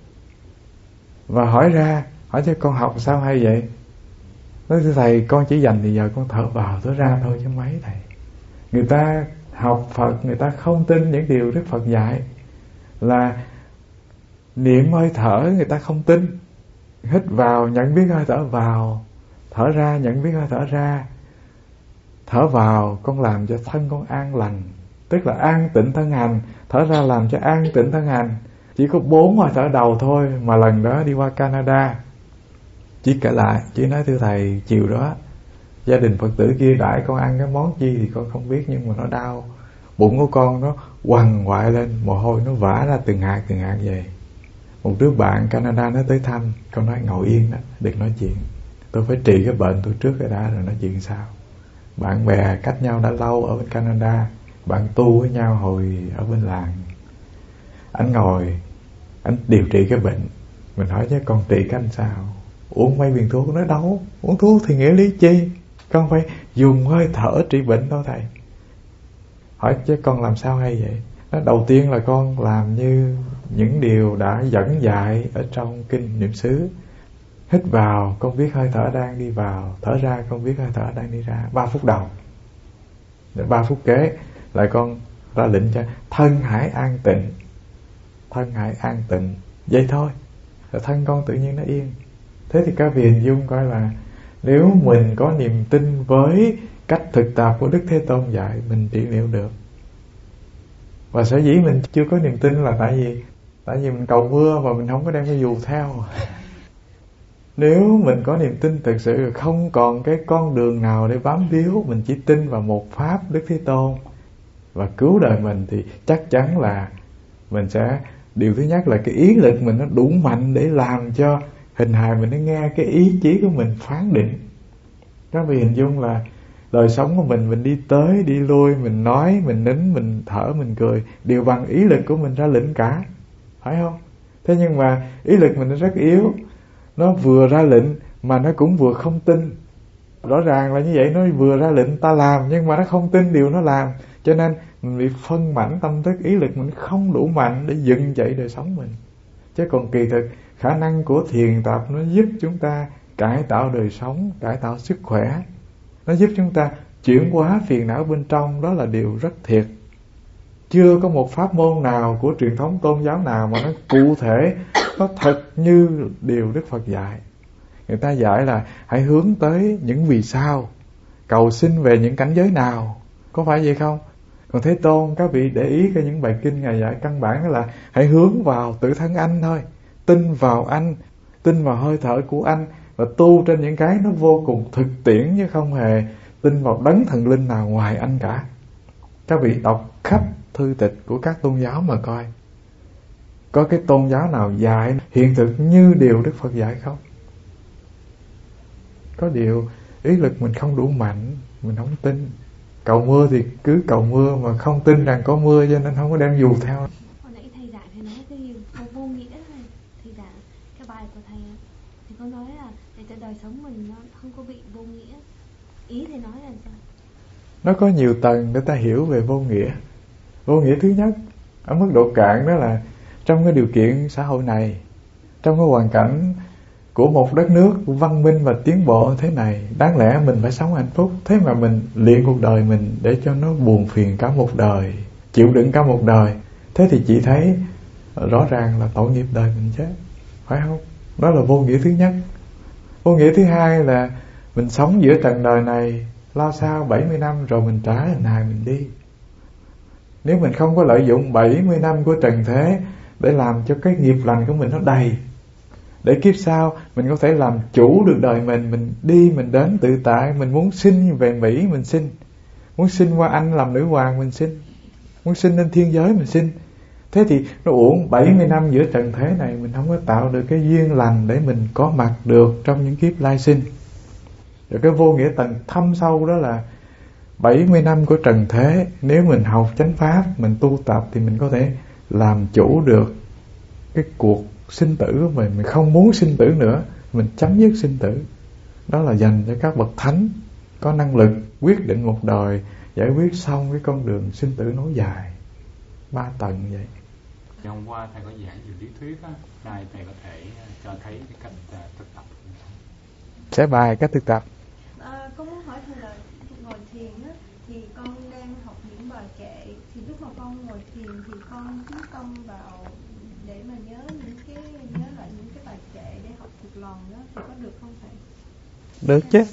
Và hỏi ra, hỏi cho con học sao hay vậy? Nói thưa thầy, con chỉ dành thì giờ con thở vào thở ra thôi chứ mấy thầy. Người ta học Phật, người ta không tin những điều Đức Phật dạy. Là niệm hơi thở người ta không tin. Hít vào nhận biết hơi thở vào, thở ra nhận biết hơi thở ra. Thở vào con làm cho thân con an lành, tức là an tịnh thân hành. Thở ra làm cho an tịnh thân hành. Chỉ có bốn hơi thở đầu thôi. Mà lần đó đi qua Canada, chỉ kể lại, chỉ nói thưa thầy chiều đó Gia đình Phật tử kia đãi con ăn cái món chi thì con không biết, nhưng mà nó đau, bụng của con nó quằn quại lên, mồ hôi nó vã ra từng hạt từng hạt vậy. Một đứa bạn Canada nó tới thăm, con nói ngồi yên đó, đừng nói chuyện, tôi phải trị cái bệnh tôi trước cái đã rồi nói chuyện sao. Bạn bè cách nhau đã lâu ở bên Canada, bạn tu với nhau hồi ở bên làng. Anh ngồi, anh điều trị cái bệnh. Mình hỏi chứ con trị cách sao? Uống mấy viên thuốc. Nói đâu, uống thuốc thì nghĩa lý chi, con phải dùng hơi thở trị bệnh thôi thầy. Hỏi chứ con làm sao hay vậy? Nói đầu tiên là con làm như những điều đã dẫn dạy ở trong kinh niệm xứ. Hít vào con biết hơi thở đang đi vào, thở ra con biết hơi thở đang đi ra. Ba phút đầu. Để ba phút kế lại con ra lệnh cho thân hãy an tịnh, thân hãy an tịnh, vậy thôi, rồi thân con tự nhiên nó yên. Thế thì các vị hình dung coi là nếu mình có niềm tin với cách thực tập của Đức Thế Tôn dạy, mình trị liệu được. Và sở dĩ mình chưa có niềm tin là tại vì tại vì mình cầu mưa mà mình không có đem cái dù theo. Nếu mình có niềm tin thực sự, không còn cái con đường nào để bám víu, mình chỉ tin vào một pháp Đức Thế Tôn và cứu đời mình, thì chắc chắn là mình sẽ, điều thứ nhất là cái ý lực mình nó đủ mạnh để làm cho hình hài mình nó nghe cái ý chí của mình phán định. Các vị hình dung là đời sống của mình, mình đi tới đi lui, mình nói, mình nín, mình thở, mình cười, đều bằng ý lực của mình ra lệnh cả, phải không? Thế nhưng mà ý lực mình nó rất yếu, nó vừa ra lệnh mà nó cũng vừa không tin. Rõ ràng là như vậy, nó vừa ra lệnh ta làm nhưng mà nó không tin điều nó làm, cho nên mình bị phân mảnh tâm thức, ý lực mình không đủ mạnh để dựng dậy đời sống mình. Chứ còn kỳ thực khả năng của thiền tập nó giúp chúng ta cải tạo đời sống, cải tạo sức khỏe, nó giúp chúng ta chuyển hóa phiền não bên trong, đó là điều rất thiệt. Chưa có một pháp môn nào của truyền thống tôn giáo nào mà nó cụ thể, nó thật như điều Đức Phật dạy. Người ta dạy là hãy hướng tới những vì sao, cầu xin về những cảnh giới nào, có phải vậy không? Còn Thế Tôn, các vị để ý cái những bài kinh Ngài dạy căn bản là hãy hướng vào tự thân anh thôi, tin vào anh, tin vào hơi thở của anh, và tu trên những cái nó vô cùng thực tiễn, chứ không hề tin vào đấng thần linh nào ngoài anh cả. Các vị đọc khắp thư tịch của các tôn giáo mà coi, có cái tôn giáo nào dạy hiện thực như điều Đức Phật dạy không? Có điều ý lực mình không đủ mạnh, mình không tin. Cầu mưa thì cứ cầu mưa mà không tin rằng có mưa, cho nên không có đem dù theo. Hồi nãy thầy dạy thầy nói cái gì vô, vô nghĩa này, thầy dạy cái bài của thầy thì có nói là để cho đời sống mình nó không có bị vô nghĩa. Ý thầy nói là sao? Nó có nhiều tầng để ta hiểu về vô nghĩa. Vô nghĩa thứ nhất ở mức độ cạn đó là trong cái điều kiện xã hội này, trong cái hoàn cảnh của một đất nước văn minh và tiến bộ thế này, đáng lẽ mình phải sống hạnh phúc. Thế mà mình luyện cuộc đời mình để cho nó buồn phiền cả một đời, chịu đựng cả một đời. Thế thì chị thấy rõ ràng là tội nghiệp đời mình chứ, phải không? Đó là vô nghĩa thứ nhất. Vô nghĩa thứ hai là mình sống giữa trần đời này lao sao bảy mươi năm rồi mình trả hình hài mình đi. Nếu mình không có lợi dụng bảy mươi năm của trần thế để làm cho cái nghiệp lành của mình nó đầy, để kiếp sau mình có thể làm chủ được đời mình, mình đi mình đến tự tại, mình muốn sinh về Mỹ mình sinh, muốn sinh qua Anh làm nữ hoàng mình sinh, muốn sinh lên thiên giới mình sinh. Thế thì nó uổng bảy mươi năm giữa trần thế này, mình không có tạo được cái duyên lành để mình có mặt được trong những kiếp lai sinh. Rồi cái vô nghĩa tầng thâm sâu đó là bảy mươi năm của trần thế, nếu mình học chánh pháp, mình tu tập thì mình có thể làm chủ được cái cuộc sinh tử của mình. Mình không muốn sinh tử nữa, mình chấm dứt sinh tử. Đó là dành cho các bậc thánh có năng lực quyết định một đời, giải quyết xong cái con đường sinh tử nối dài ba tầng vậy. Hôm qua thầy có giảng nhiều lý thuyết á, nay thầy có thể cho thấy cái cách thực tập. Sẽ bài cách thực tập. À, con muốn hỏi thầy là ngồi thiền á, thì con đang học những bài kệ, thì lúc mà con ngồi thiền thì con chú tâm vào để mà nhớ những cái nhớ lại những cái bài kệ để học thuộc lòng đó, thì có được không thầy? Được chứ.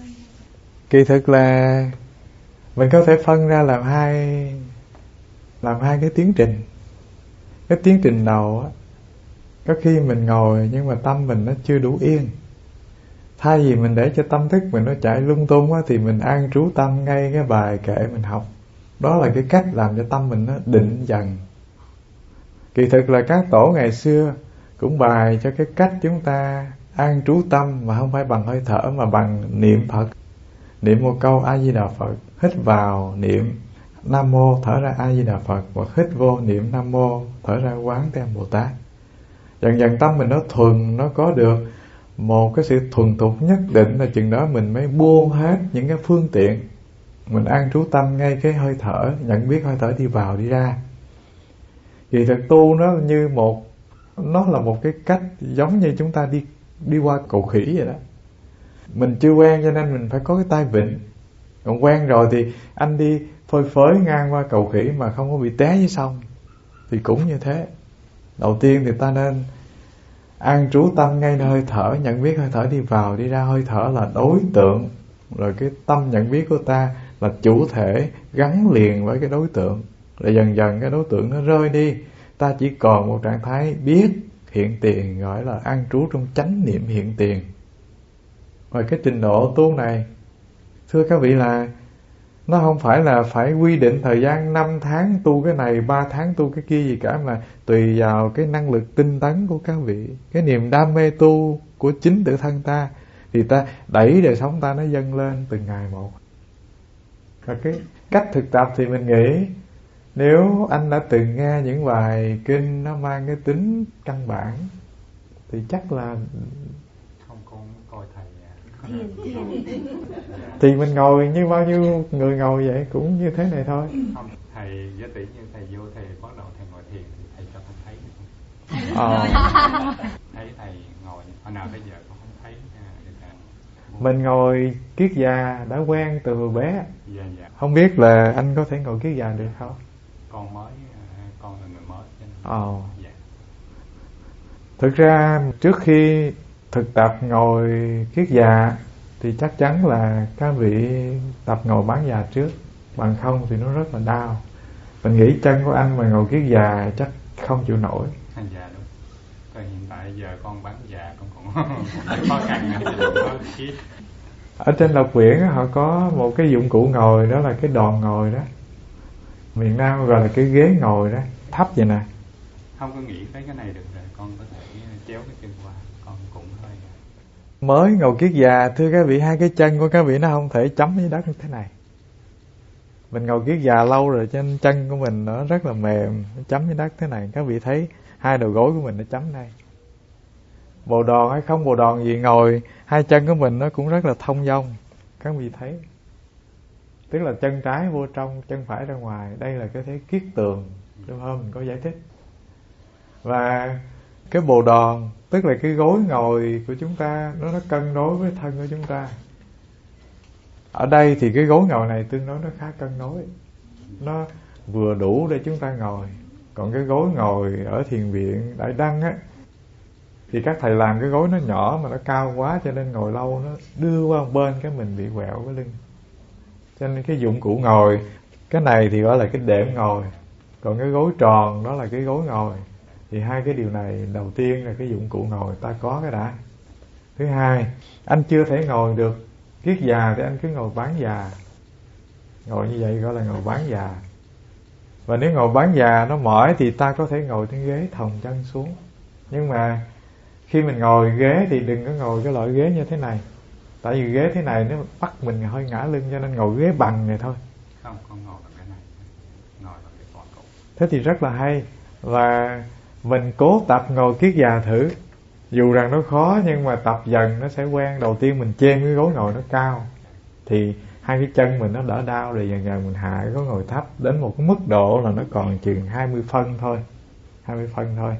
Kỳ thực là mình có thể phân ra làm hai làm hai cái tiến trình. Cái tiến trình đầu á, có khi mình ngồi nhưng mà tâm mình nó chưa đủ yên, Thay vì mình để cho tâm thức mình nó chạy lung tung á, thì mình an trú tâm ngay cái bài kệ mình học. Đó là cái cách làm cho tâm mình nó định dần. Kỳ thực là các tổ ngày xưa cũng bài cho cái cách chúng ta an trú tâm, mà không phải bằng hơi thở mà bằng niệm Phật. Niệm một câu A Di Đà Phật, hít vào niệm Nam Mô, thở ra A Di Đà Phật, hoặc hít vô niệm Nam Mô, thở ra Quán Thế Âm Bồ Tát. Dần dần tâm mình nó thuần, nó có được một cái sự thuần thục nhất định, là chừng đó mình mới buông hết những cái phương tiện. Mình an trú tâm ngay cái hơi thở, nhận biết hơi thở đi vào đi ra. Vì thực tu nó như một, nó là một cái cách giống như chúng ta đi đi qua cầu khỉ vậy đó. Mình chưa quen cho nên mình phải có cái tay vịn. Còn quen rồi thì anh đi phơi phới ngang qua cầu khỉ mà không có bị té dưới sông thì cũng như thế. Đầu tiên thì ta nên an trú tâm ngay nơi hơi thở, nhận biết hơi thở đi vào đi ra. Hơi thở là đối tượng, rồi cái tâm nhận biết của ta là chủ thể gắn liền với cái đối tượng. Rồi dần dần cái đối tượng nó rơi đi, ta chỉ còn một trạng thái biết hiện tiền, gọi là an trú trong chánh niệm hiện tiền. Và cái trình độ tu này, thưa các vị, là nó không phải là phải quy định thời gian năm tháng tu cái này, ba tháng tu cái kia gì cả, mà tùy vào cái năng lực tinh tấn của các vị, cái niềm đam mê tu của chính tự thân ta, thì ta đẩy đời sống ta nó dâng lên từng ngày một. Và cái cách thực tập thì mình nghĩ, nếu anh đã từng nghe những bài kinh nó mang cái tính căn bản thì chắc là không con coi thầy thì mình ngồi như bao nhiêu người ngồi vậy, cũng như thế này thôi. Không, thầy giả tỷ như thầy vô thầy bắt đầu thầy ngồi thiền thì thầy cho con thấy Ờ. thấy thầy ngồi hồi nào bây giờ con không thấy. Mình ngồi kiết già đã quen từ hồi bé. Dạ, dạ. Không biết là anh có thể ngồi kiết già được không? Con mới, con là người mới. Ồ. Dạ. Thực ra trước khi thực tập ngồi kiết già thì chắc chắn là các vị tập ngồi bán già trước, bằng không thì nó rất là đau. Mình nghĩ chân của anh mà ngồi kiết già chắc không chịu nổi. Dạ đúng. Còn hiện tại giờ con bán già con cũng khó khăn nữa. Ở trên Lộc Quyển họ có một cái dụng cụ ngồi, đó là cái đòn ngồi đó. Miền Nam gọi là cái ghế ngồi đó, thấp vậy nè. Không có nghĩ tới cái này được rồi, con có thể chéo cái chân qua, con cũng hơi. Mới ngồi kiết già, thưa các vị, hai cái chân của các vị nó không thể chấm với đất như thế này. Mình ngồi kiết già lâu rồi cho nên chân của mình nó rất là mềm, nó chấm với đất thế này. Các vị thấy hai đầu gối của mình nó chấm đây. Bồ đòn hay không bồ đòn gì, ngồi hai chân của mình nó cũng rất là thông dong. Các vị thấy, tức là chân trái vô trong, chân phải ra ngoài. Đây là cái thế kiết tường, trong hôm mình có giải thích. Và cái bồ đòn tức là cái gối ngồi của chúng ta nó nó cân đối với thân của chúng ta. Ở đây thì cái gối ngồi này tương đối nó khá cân đối, nó vừa đủ để chúng ta ngồi. Còn cái gối ngồi ở thiền viện Đại Đăng á, thì các thầy làm cái gối nó nhỏ mà nó cao quá, cho nên ngồi lâu nó đưa qua một bên cái mình bị quẹo cái lưng. Cho nên cái dụng cụ ngồi, cái này thì gọi là cái đệm ngồi, còn cái gối tròn đó là cái gối ngồi. Thì hai cái điều này, đầu tiên là cái dụng cụ ngồi ta có cái đã. Thứ hai, anh chưa thể ngồi được kiết già thì anh cứ ngồi bán già. Ngồi như vậy gọi là ngồi bán già. Và nếu ngồi bán già nó mỏi thì ta có thể ngồi trên ghế thòng chân xuống. Nhưng mà khi mình ngồi ghế thì đừng có ngồi cái loại ghế như thế này. Tại vì ghế thế này nó bắt mình hơi ngã lưng, cho nên ngồi ghế bằng này thôi. Không, con ngồi bằng cái này, ngồi bằng cái con cục. Thế thì rất là hay. Và mình cố tập ngồi kiết già thử. Dù rằng nó khó nhưng mà tập dần nó sẽ quen. Đầu tiên mình chêm cái gối ngồi nó cao thì hai cái chân mình nó đỡ đau, rồi dần dần mình hạ cái gối ngồi thấp đến một cái mức độ là nó còn chừng hai mươi phân thôi, hai mươi phân thôi.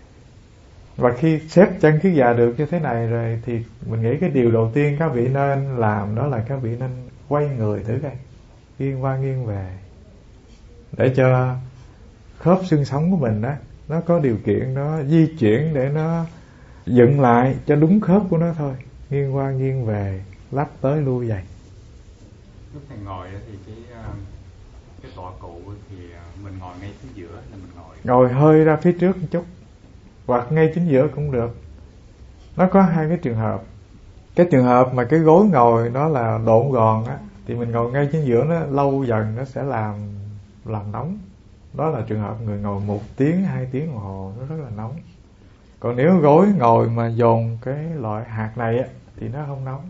Và khi xếp chân kiết già được như thế này rồi thì mình nghĩ cái điều đầu tiên các vị nên làm đó là các vị nên quay người thử coi, nghiêng qua nghiêng về, để cho khớp xương sống của mình đó nó có điều kiện nó di chuyển để nó dựng lại cho đúng khớp của nó thôi. Nghiêng qua nghiêng về, lắp tới lui vậy. Lúc thầy ngồi thì cái cái tọa cụ thì mình ngồi ngay chính giữa là mình ngồi. Ngồi hơi ra phía trước một chút, hoặc ngay chính giữa cũng được. Nó có hai cái trường hợp. Cái trường hợp mà cái gối ngồi nó là độn gòn á, thì mình ngồi ngay chính giữa, nó lâu dần nó sẽ làm làm nóng. Đó là trường hợp người ngồi một tiếng, hai tiếng đồng hồ nó rất là nóng. Còn nếu gối ngồi mà dồn cái loại hạt này á, thì nó không nóng.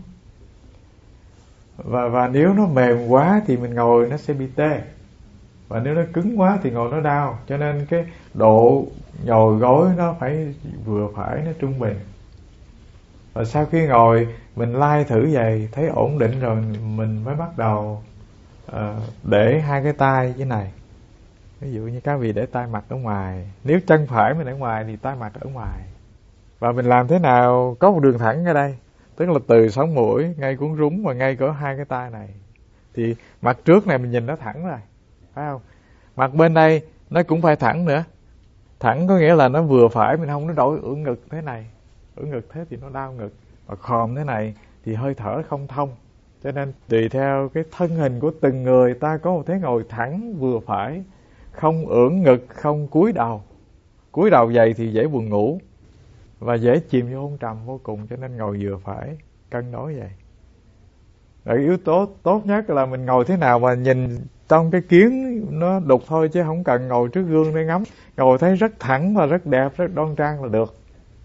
Và, và nếu nó mềm quá thì mình ngồi nó sẽ bị tê. Và nếu nó cứng quá thì ngồi nó đau. Cho nên cái độ nhồi gối nó phải vừa phải, nó trung bình. Và sau khi ngồi mình lai thử vậy, thấy ổn định rồi, mình mới bắt đầu uh, để hai cái tay như này. Ví dụ như các vị để tay mặt ở ngoài, nếu chân phải mình ở ngoài thì tay mặt ở ngoài. Và mình làm thế nào có một đường thẳng ở đây, tức là từ sống mũi ngay cuốn rúng và ngay cỡ hai cái tay này. Thì mặt trước này mình nhìn nó thẳng rồi, phải không? Mặt bên đây nó cũng phải thẳng nữa. Thẳng có nghĩa là nó vừa phải, mình không nó đổi ưỡn ngực thế này. Ưỡn ngực thế thì nó đau ngực. Và khòm thế này thì hơi thở không thông. Cho nên tùy theo cái thân hình của từng người, ta có một thế ngồi thẳng vừa phải, không ưỡn ngực, không cúi đầu. Cúi đầu vậy thì dễ buồn ngủ và dễ chìm vô hôn trầm vô cùng. Cho nên ngồi vừa phải, cân đối vậy. Rồi yếu tố tốt nhất là mình ngồi thế nào mà nhìn trong cái kiến nó đục thôi, chứ không cần ngồi trước gương để ngắm. Ngồi thấy rất thẳng và rất đẹp, rất đoan trang là được.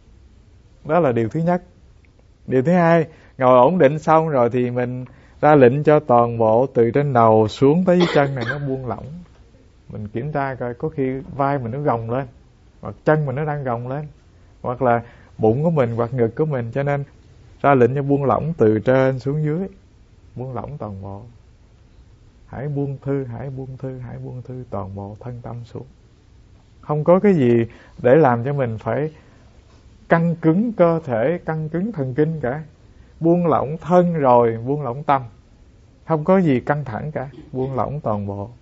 Đó là điều thứ nhất. Điều thứ hai, ngồi ổn định xong rồi thì mình ra lệnh cho toàn bộ từ trên đầu xuống tới dưới chân này nó buông lỏng. Mình kiểm tra coi có khi vai mình nó gồng lên, hoặc chân mình nó đang gồng lên, hoặc là bụng của mình hoặc ngực của mình. Cho nên ra lệnh cho buông lỏng từ trên xuống dưới, buông lỏng toàn bộ. Hãy buông thư, hãy buông thư, hãy buông thư toàn bộ thân tâm xuống. Không có cái gì để làm cho mình phải căng cứng cơ thể, căng cứng thần kinh cả. Buông lỏng thân rồi buông lỏng tâm. Không có gì căng thẳng cả, buông lỏng toàn bộ.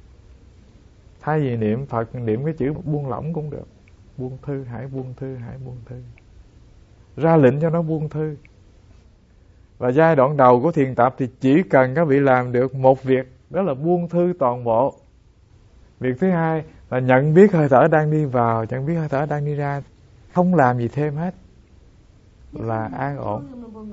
Thay vì niệm Phật, niệm cái chữ buông lỏng cũng được. Buông thư, hãy buông thư, hãy buông thư. Ra lệnh cho nó buông thư. Và giai đoạn đầu của thiền tập thì chỉ cần các vị làm được một việc, đó là buông thư toàn bộ. Việc thứ hai là nhận biết hơi thở đang đi vào, nhận biết hơi thở đang đi ra. Không làm gì thêm hết, là an ổn.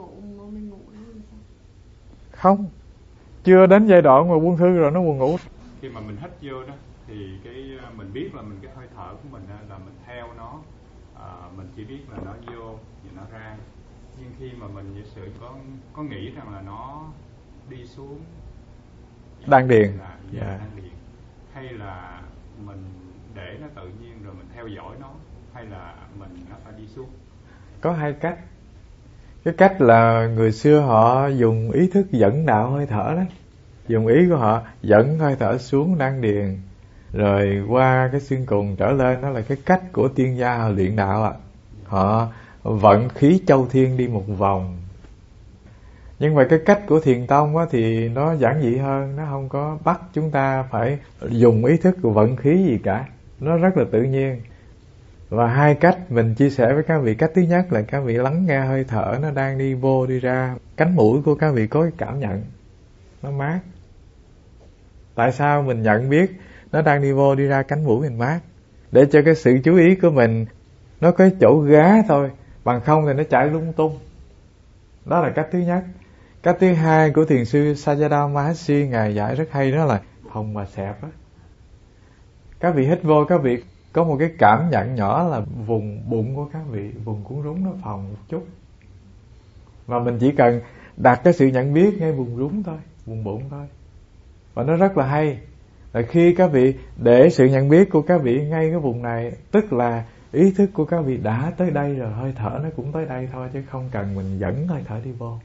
Không, chưa đến giai đoạn mà buông thư rồi nó buồn ngủ. Khi mà mình hít vô đó thì cái mình biết là mình cái hơi thở của mình là mình theo nó, à, mình chỉ biết là nó vô và nó ra. Nhưng khi mà mình thực sự có có nghĩ rằng là nó đi xuống đan điền, là yeah. đan điền, hay là mình để nó tự nhiên rồi mình theo dõi nó, hay là mình nó phải đi xuống? Có hai cách. Cái cách là người xưa họ dùng ý thức dẫn đạo hơi thở đó, dùng ý của họ dẫn hơi thở xuống đan điền rồi qua cái xương cùng trở lên. Đó là cái cách của tiên gia họ luyện đạo ạ. À. Họ vận khí châu thiên đi một vòng. Nhưng mà cái cách của thiền tông á, thì nó giản dị hơn. Nó không có bắt chúng ta phải dùng ý thức của vận khí gì cả. Nó rất là tự nhiên. Và hai cách mình chia sẻ với các vị. Cách thứ nhất là các vị lắng nghe hơi thở nó đang đi vô đi ra. Cánh mũi của các vị có cái cảm nhận, nó mát. Tại sao mình nhận biết nó đang đi vô đi ra cánh mũi mình mát? Để cho cái sự chú ý của mình nó có chỗ gá thôi, bằng không thì nó chạy lung tung. Đó là cách thứ nhất. Cách thứ hai của thiền sư Sayadaw Maharshi, ngài dạy rất hay, đó là hồng mà xẹp á. Các vị hít vô, các vị có một cái cảm nhận nhỏ là vùng bụng của các vị, vùng cuốn rúng nó phồng một chút. Và mình chỉ cần đặt cái sự nhận biết ngay vùng rúng thôi, vùng bụng thôi. Và nó rất là hay là khi các vị để sự nhận biết của các vị ngay cái vùng này, tức là ý thức của các vị đã tới đây rồi, hơi thở nó cũng tới đây thôi, chứ không cần mình dẫn hơi thở đi vô.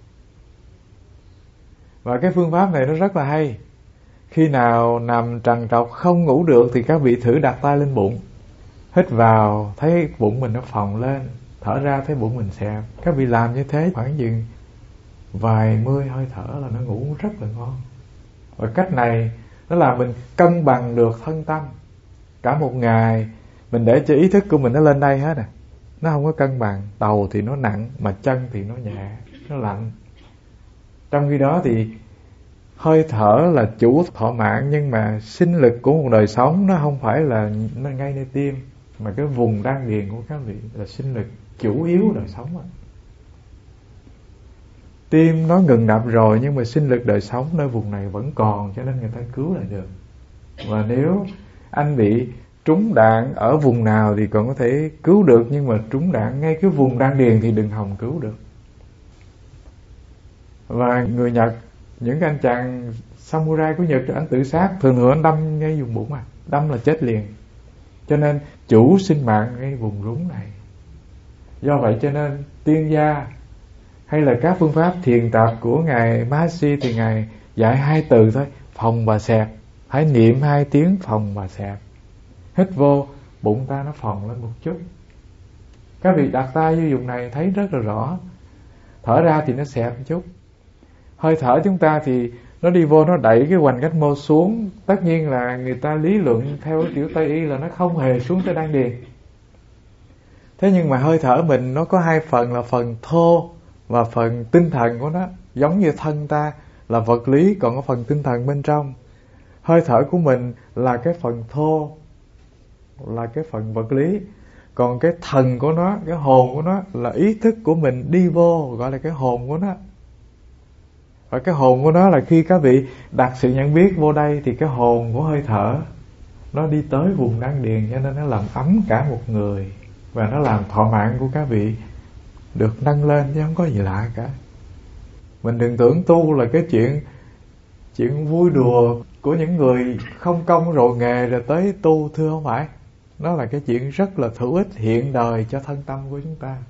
Và cái phương pháp này nó rất là hay. Khi nào nằm trằn trọc không ngủ được thì các vị thử đặt tay lên bụng. Hít vào thấy bụng mình nó phồng lên, thở ra thấy bụng mình xẹp. Các vị làm như thế khoảng chừng vài mươi hơi thở là nó ngủ rất là ngon. Và cách này nó làm mình cân bằng được thân tâm. Cả một ngày mình để cho ý thức của mình nó lên đây hết à, nó không có cân bằng. Đầu thì nó nặng mà chân thì nó nhẹ, nó lạnh. Trong khi đó thì hơi thở là chủ thọ mạng, nhưng mà sinh lực của một đời sống nó không phải là ngay nơi tim, mà cái vùng đan điền của các vị là sinh lực chủ yếu đời sống. tim nó ngừng đập rồi nhưng mà sinh lực đời sống nơi vùng này vẫn còn, cho nên người ta cứu lại được. Và nếu anh bị trúng đạn ở vùng nào thì còn có thể cứu được, nhưng mà trúng đạn ngay cái vùng đan điền thì đừng hòng cứu được. Và người Nhật, những anh chàng samurai của Nhật, anh tự sát thường thường anh đâm ngay vùng bụng, à đâm là chết liền. Cho nên chủ sinh mạng ngay vùng rúng này. Do vậy cho nên tiên gia hay là các phương pháp thiền tập của ngài Mahasi thì ngài dạy hai từ thôi: phòng và xẹp. Hãy niệm hai tiếng phòng và xẹp. Hít vô, bụng ta nó phồng lên một chút. Các vị đặt tay vô vùng này thấy rất là rõ. Thở ra thì nó xẹp một chút. Hơi thở chúng ta thì nó đi vô, nó đẩy cái hoành cách mô xuống. Tất nhiên là người ta lý luận theo kiểu Tây y là nó không hề xuống tới đan điền. Thế nhưng mà hơi thở mình nó có hai phần, là phần thô và phần tinh thần của nó. Giống như thân ta là vật lý, còn có phần tinh thần bên trong. Hơi thở của mình là cái phần thô, là cái phần vật lý. Còn cái thần của nó, cái hồn của nó là ý thức của mình đi vô, gọi là cái hồn của nó. Và cái hồn của nó là khi các vị đặt sự nhận biết vô đây thì cái hồn của hơi thở nó đi tới vùng đan điền, cho nên nó làm ấm cả một người. Và nó làm thọ mạng của các vị được nâng lên, chứ không có gì lạ cả. Mình đừng tưởng tu là cái chuyện chuyện vui đùa của những người không công rồi nghề rồi tới tu, thưa không phải. Nó là cái chuyện rất là hữu ích hiện đời cho thân tâm của chúng ta.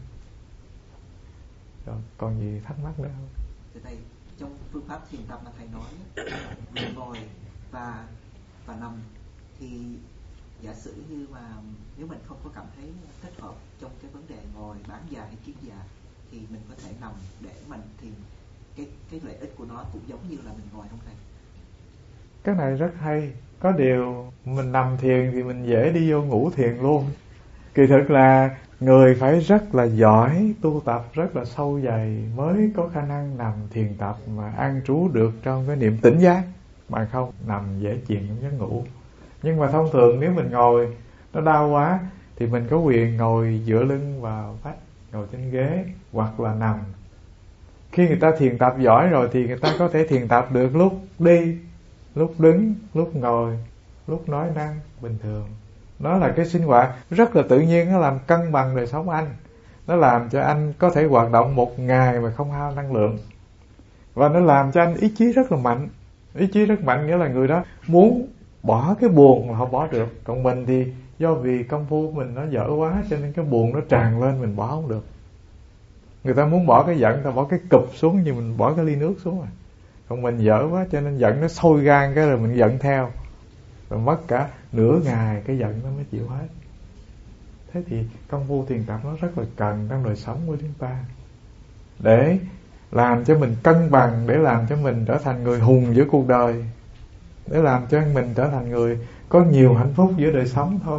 Rồi, còn gì thắc mắc nữa không? Thưa Thầy, trong phương pháp thiền tập mà Thầy nói, vừa ngồi và và nằm, thì giả sử như mà nếu mình không có cảm thấy thích hợp trong cái vấn đề ngồi bán già hay kiết già thì mình có thể nằm để mình thiền. Cái cái lợi ích của nó cũng giống như là mình ngồi, không Thầy? Cái này rất hay. Có điều mình nằm thiền thì mình dễ đi vô ngủ thiền luôn. Kỳ thực là người phải rất là giỏi, tu tập rất là sâu dày mới có khả năng nằm thiền tập mà an trú được trong cái niệm tỉnh giác. Mà không nằm dễ chìm trong giấc ngủ. Nhưng mà thông thường nếu mình ngồi nó đau quá thì mình có quyền ngồi dựa lưng vào vách, ngồi trên ghế hoặc là nằm. Khi người ta thiền tập giỏi rồi thì người ta có thể thiền tập được lúc đi, lúc đứng, lúc ngồi, lúc nói năng bình thường. Nó là cái sinh hoạt rất là tự nhiên, nó làm cân bằng đời sống anh. Nó làm cho anh có thể hoạt động một ngày mà không hao năng lượng. Và nó làm cho anh ý chí rất là mạnh. Ý chí rất mạnh nghĩa là người đó muốn bỏ cái buồn mà họ bỏ được. Còn mình thì do vì công phu mình nó dở quá cho nên cái buồn nó tràn lên, mình bỏ không được. Người ta muốn bỏ cái giận, ta bỏ cái cụp xuống như mình bỏ cái ly nước xuống rồi. Còn mình dở quá cho nên giận nó sôi gan cái rồi mình giận theo. Rồi mất cả nửa ngày cái giận nó mới chịu hết. Thế thì công phu thiền tập nó rất là cần trong đời sống của chúng ta. Để làm cho mình cân bằng, để làm cho mình trở thành người hùng giữa cuộc đời. Để làm cho mình trở thành người có nhiều hạnh phúc giữa đời sống thôi.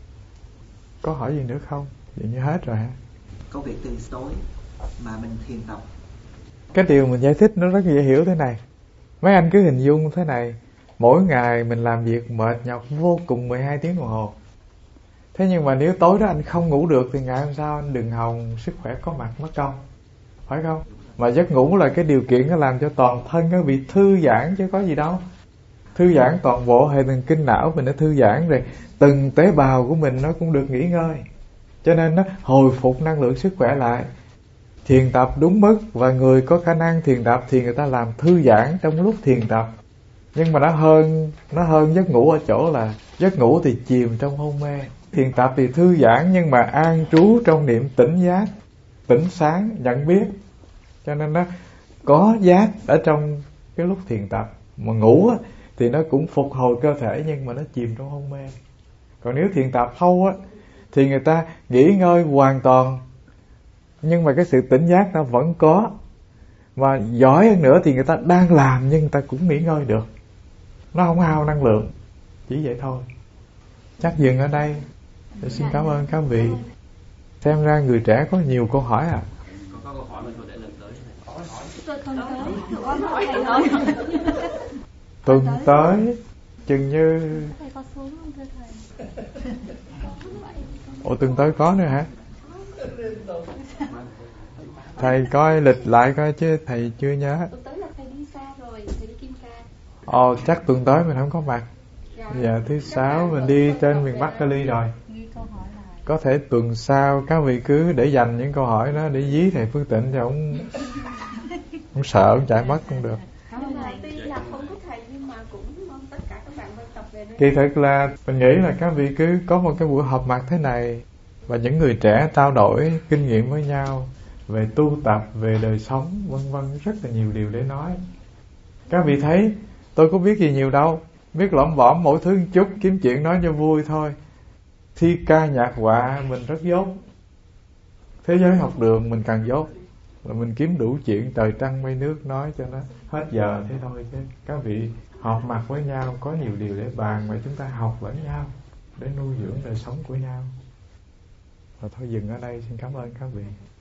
Có hỏi gì nữa không? Vậy như hết rồi hả? Công việc từ tối mà mình thiền tập. Cái điều mình giải thích nó rất dễ hiểu thế này. Mấy anh cứ hình dung thế này. Mỗi ngày mình làm việc mệt nhọc vô cùng mười hai tiếng đồng hồ. Thế nhưng mà nếu tối đó anh không ngủ được thì ngày hôm sau anh đừng hòng sức khỏe có mặt mất công. Phải không? Mà giấc ngủ là cái điều kiện nó làm cho toàn thân nó bị thư giãn chứ có gì đâu. Thư giãn toàn bộ hệ thần kinh não mình nó thư giãn rồi. Từng tế bào của mình nó cũng được nghỉ ngơi. Cho nên nó hồi phục năng lượng sức khỏe lại. Thiền tập đúng mức và người có khả năng thiền tập thì người ta làm thư giãn trong lúc thiền tập. Nhưng mà nó hơn nó hơn giấc ngủ ở chỗ là giấc ngủ thì chìm trong hôn mê. Thiền tập thì thư giãn nhưng mà an trú trong niệm tỉnh giác, tỉnh sáng, nhận biết. Cho nên nó có giác ở trong cái lúc thiền tập. Mà ngủ thì nó cũng phục hồi cơ thể nhưng mà nó chìm trong hôn mê. Còn nếu thiền tập sâu á thì người ta nghỉ ngơi hoàn toàn nhưng mà cái sự tỉnh giác nó vẫn có. Mà giỏi hơn nữa thì người ta đang làm nhưng người ta cũng nghỉ ngơi được. Nó không hao năng lượng. Chỉ vậy thôi. Chắc dừng ở đây. Tôi xin cảm ơn các vị. Xem ra người trẻ có nhiều câu hỏi à? Có câu hỏi mình có để lần tới. Tuần tới, con hỏi thầy thôi. Tuần tới chừng như Thầy có xuống không thưa thầy? Ủa tuần tới có nữa hả? Thầy coi lịch lại coi chứ thầy chưa nhớ. Tuần tới là thầy đi xa rồi, thầy đi Kim Cang. Ồ, chắc tuần tới mình không có mặt. Dạ. Dạ, thứ sáu mình đi trên miền Bắc Cali rồi. Có thể tuần sau các vị cứ để dành những câu hỏi đó để dí thầy Phước Tịnh cho ông ông sợ ông chạy mất cũng được. Nhưng mà tuy là không có thầy nhưng mà cũng mong tất cả các bạn quan tập về đây. Kỳ thực là mình nghĩ là các vị cứ có một cái buổi họp mặt thế này và những người trẻ trao đổi kinh nghiệm với nhau về tu tập, về đời sống, vân vân, rất là nhiều điều để nói. Các vị thấy tôi có biết gì nhiều đâu, biết lõm bõm mỗi thứ một chút, kiếm chuyện nói cho vui thôi. Thi ca nhạc họa mình rất dốt. Thế giới học đường mình càng dốt, là mình kiếm đủ chuyện trời trăng mây nước nói cho nó hết giờ thế thôi. Chứ các vị họp mặt với nhau có nhiều điều để bàn và chúng ta học lẫn nhau để nuôi dưỡng đời sống của nhau. Và thôi dừng ở đây, xin cảm ơn các vị.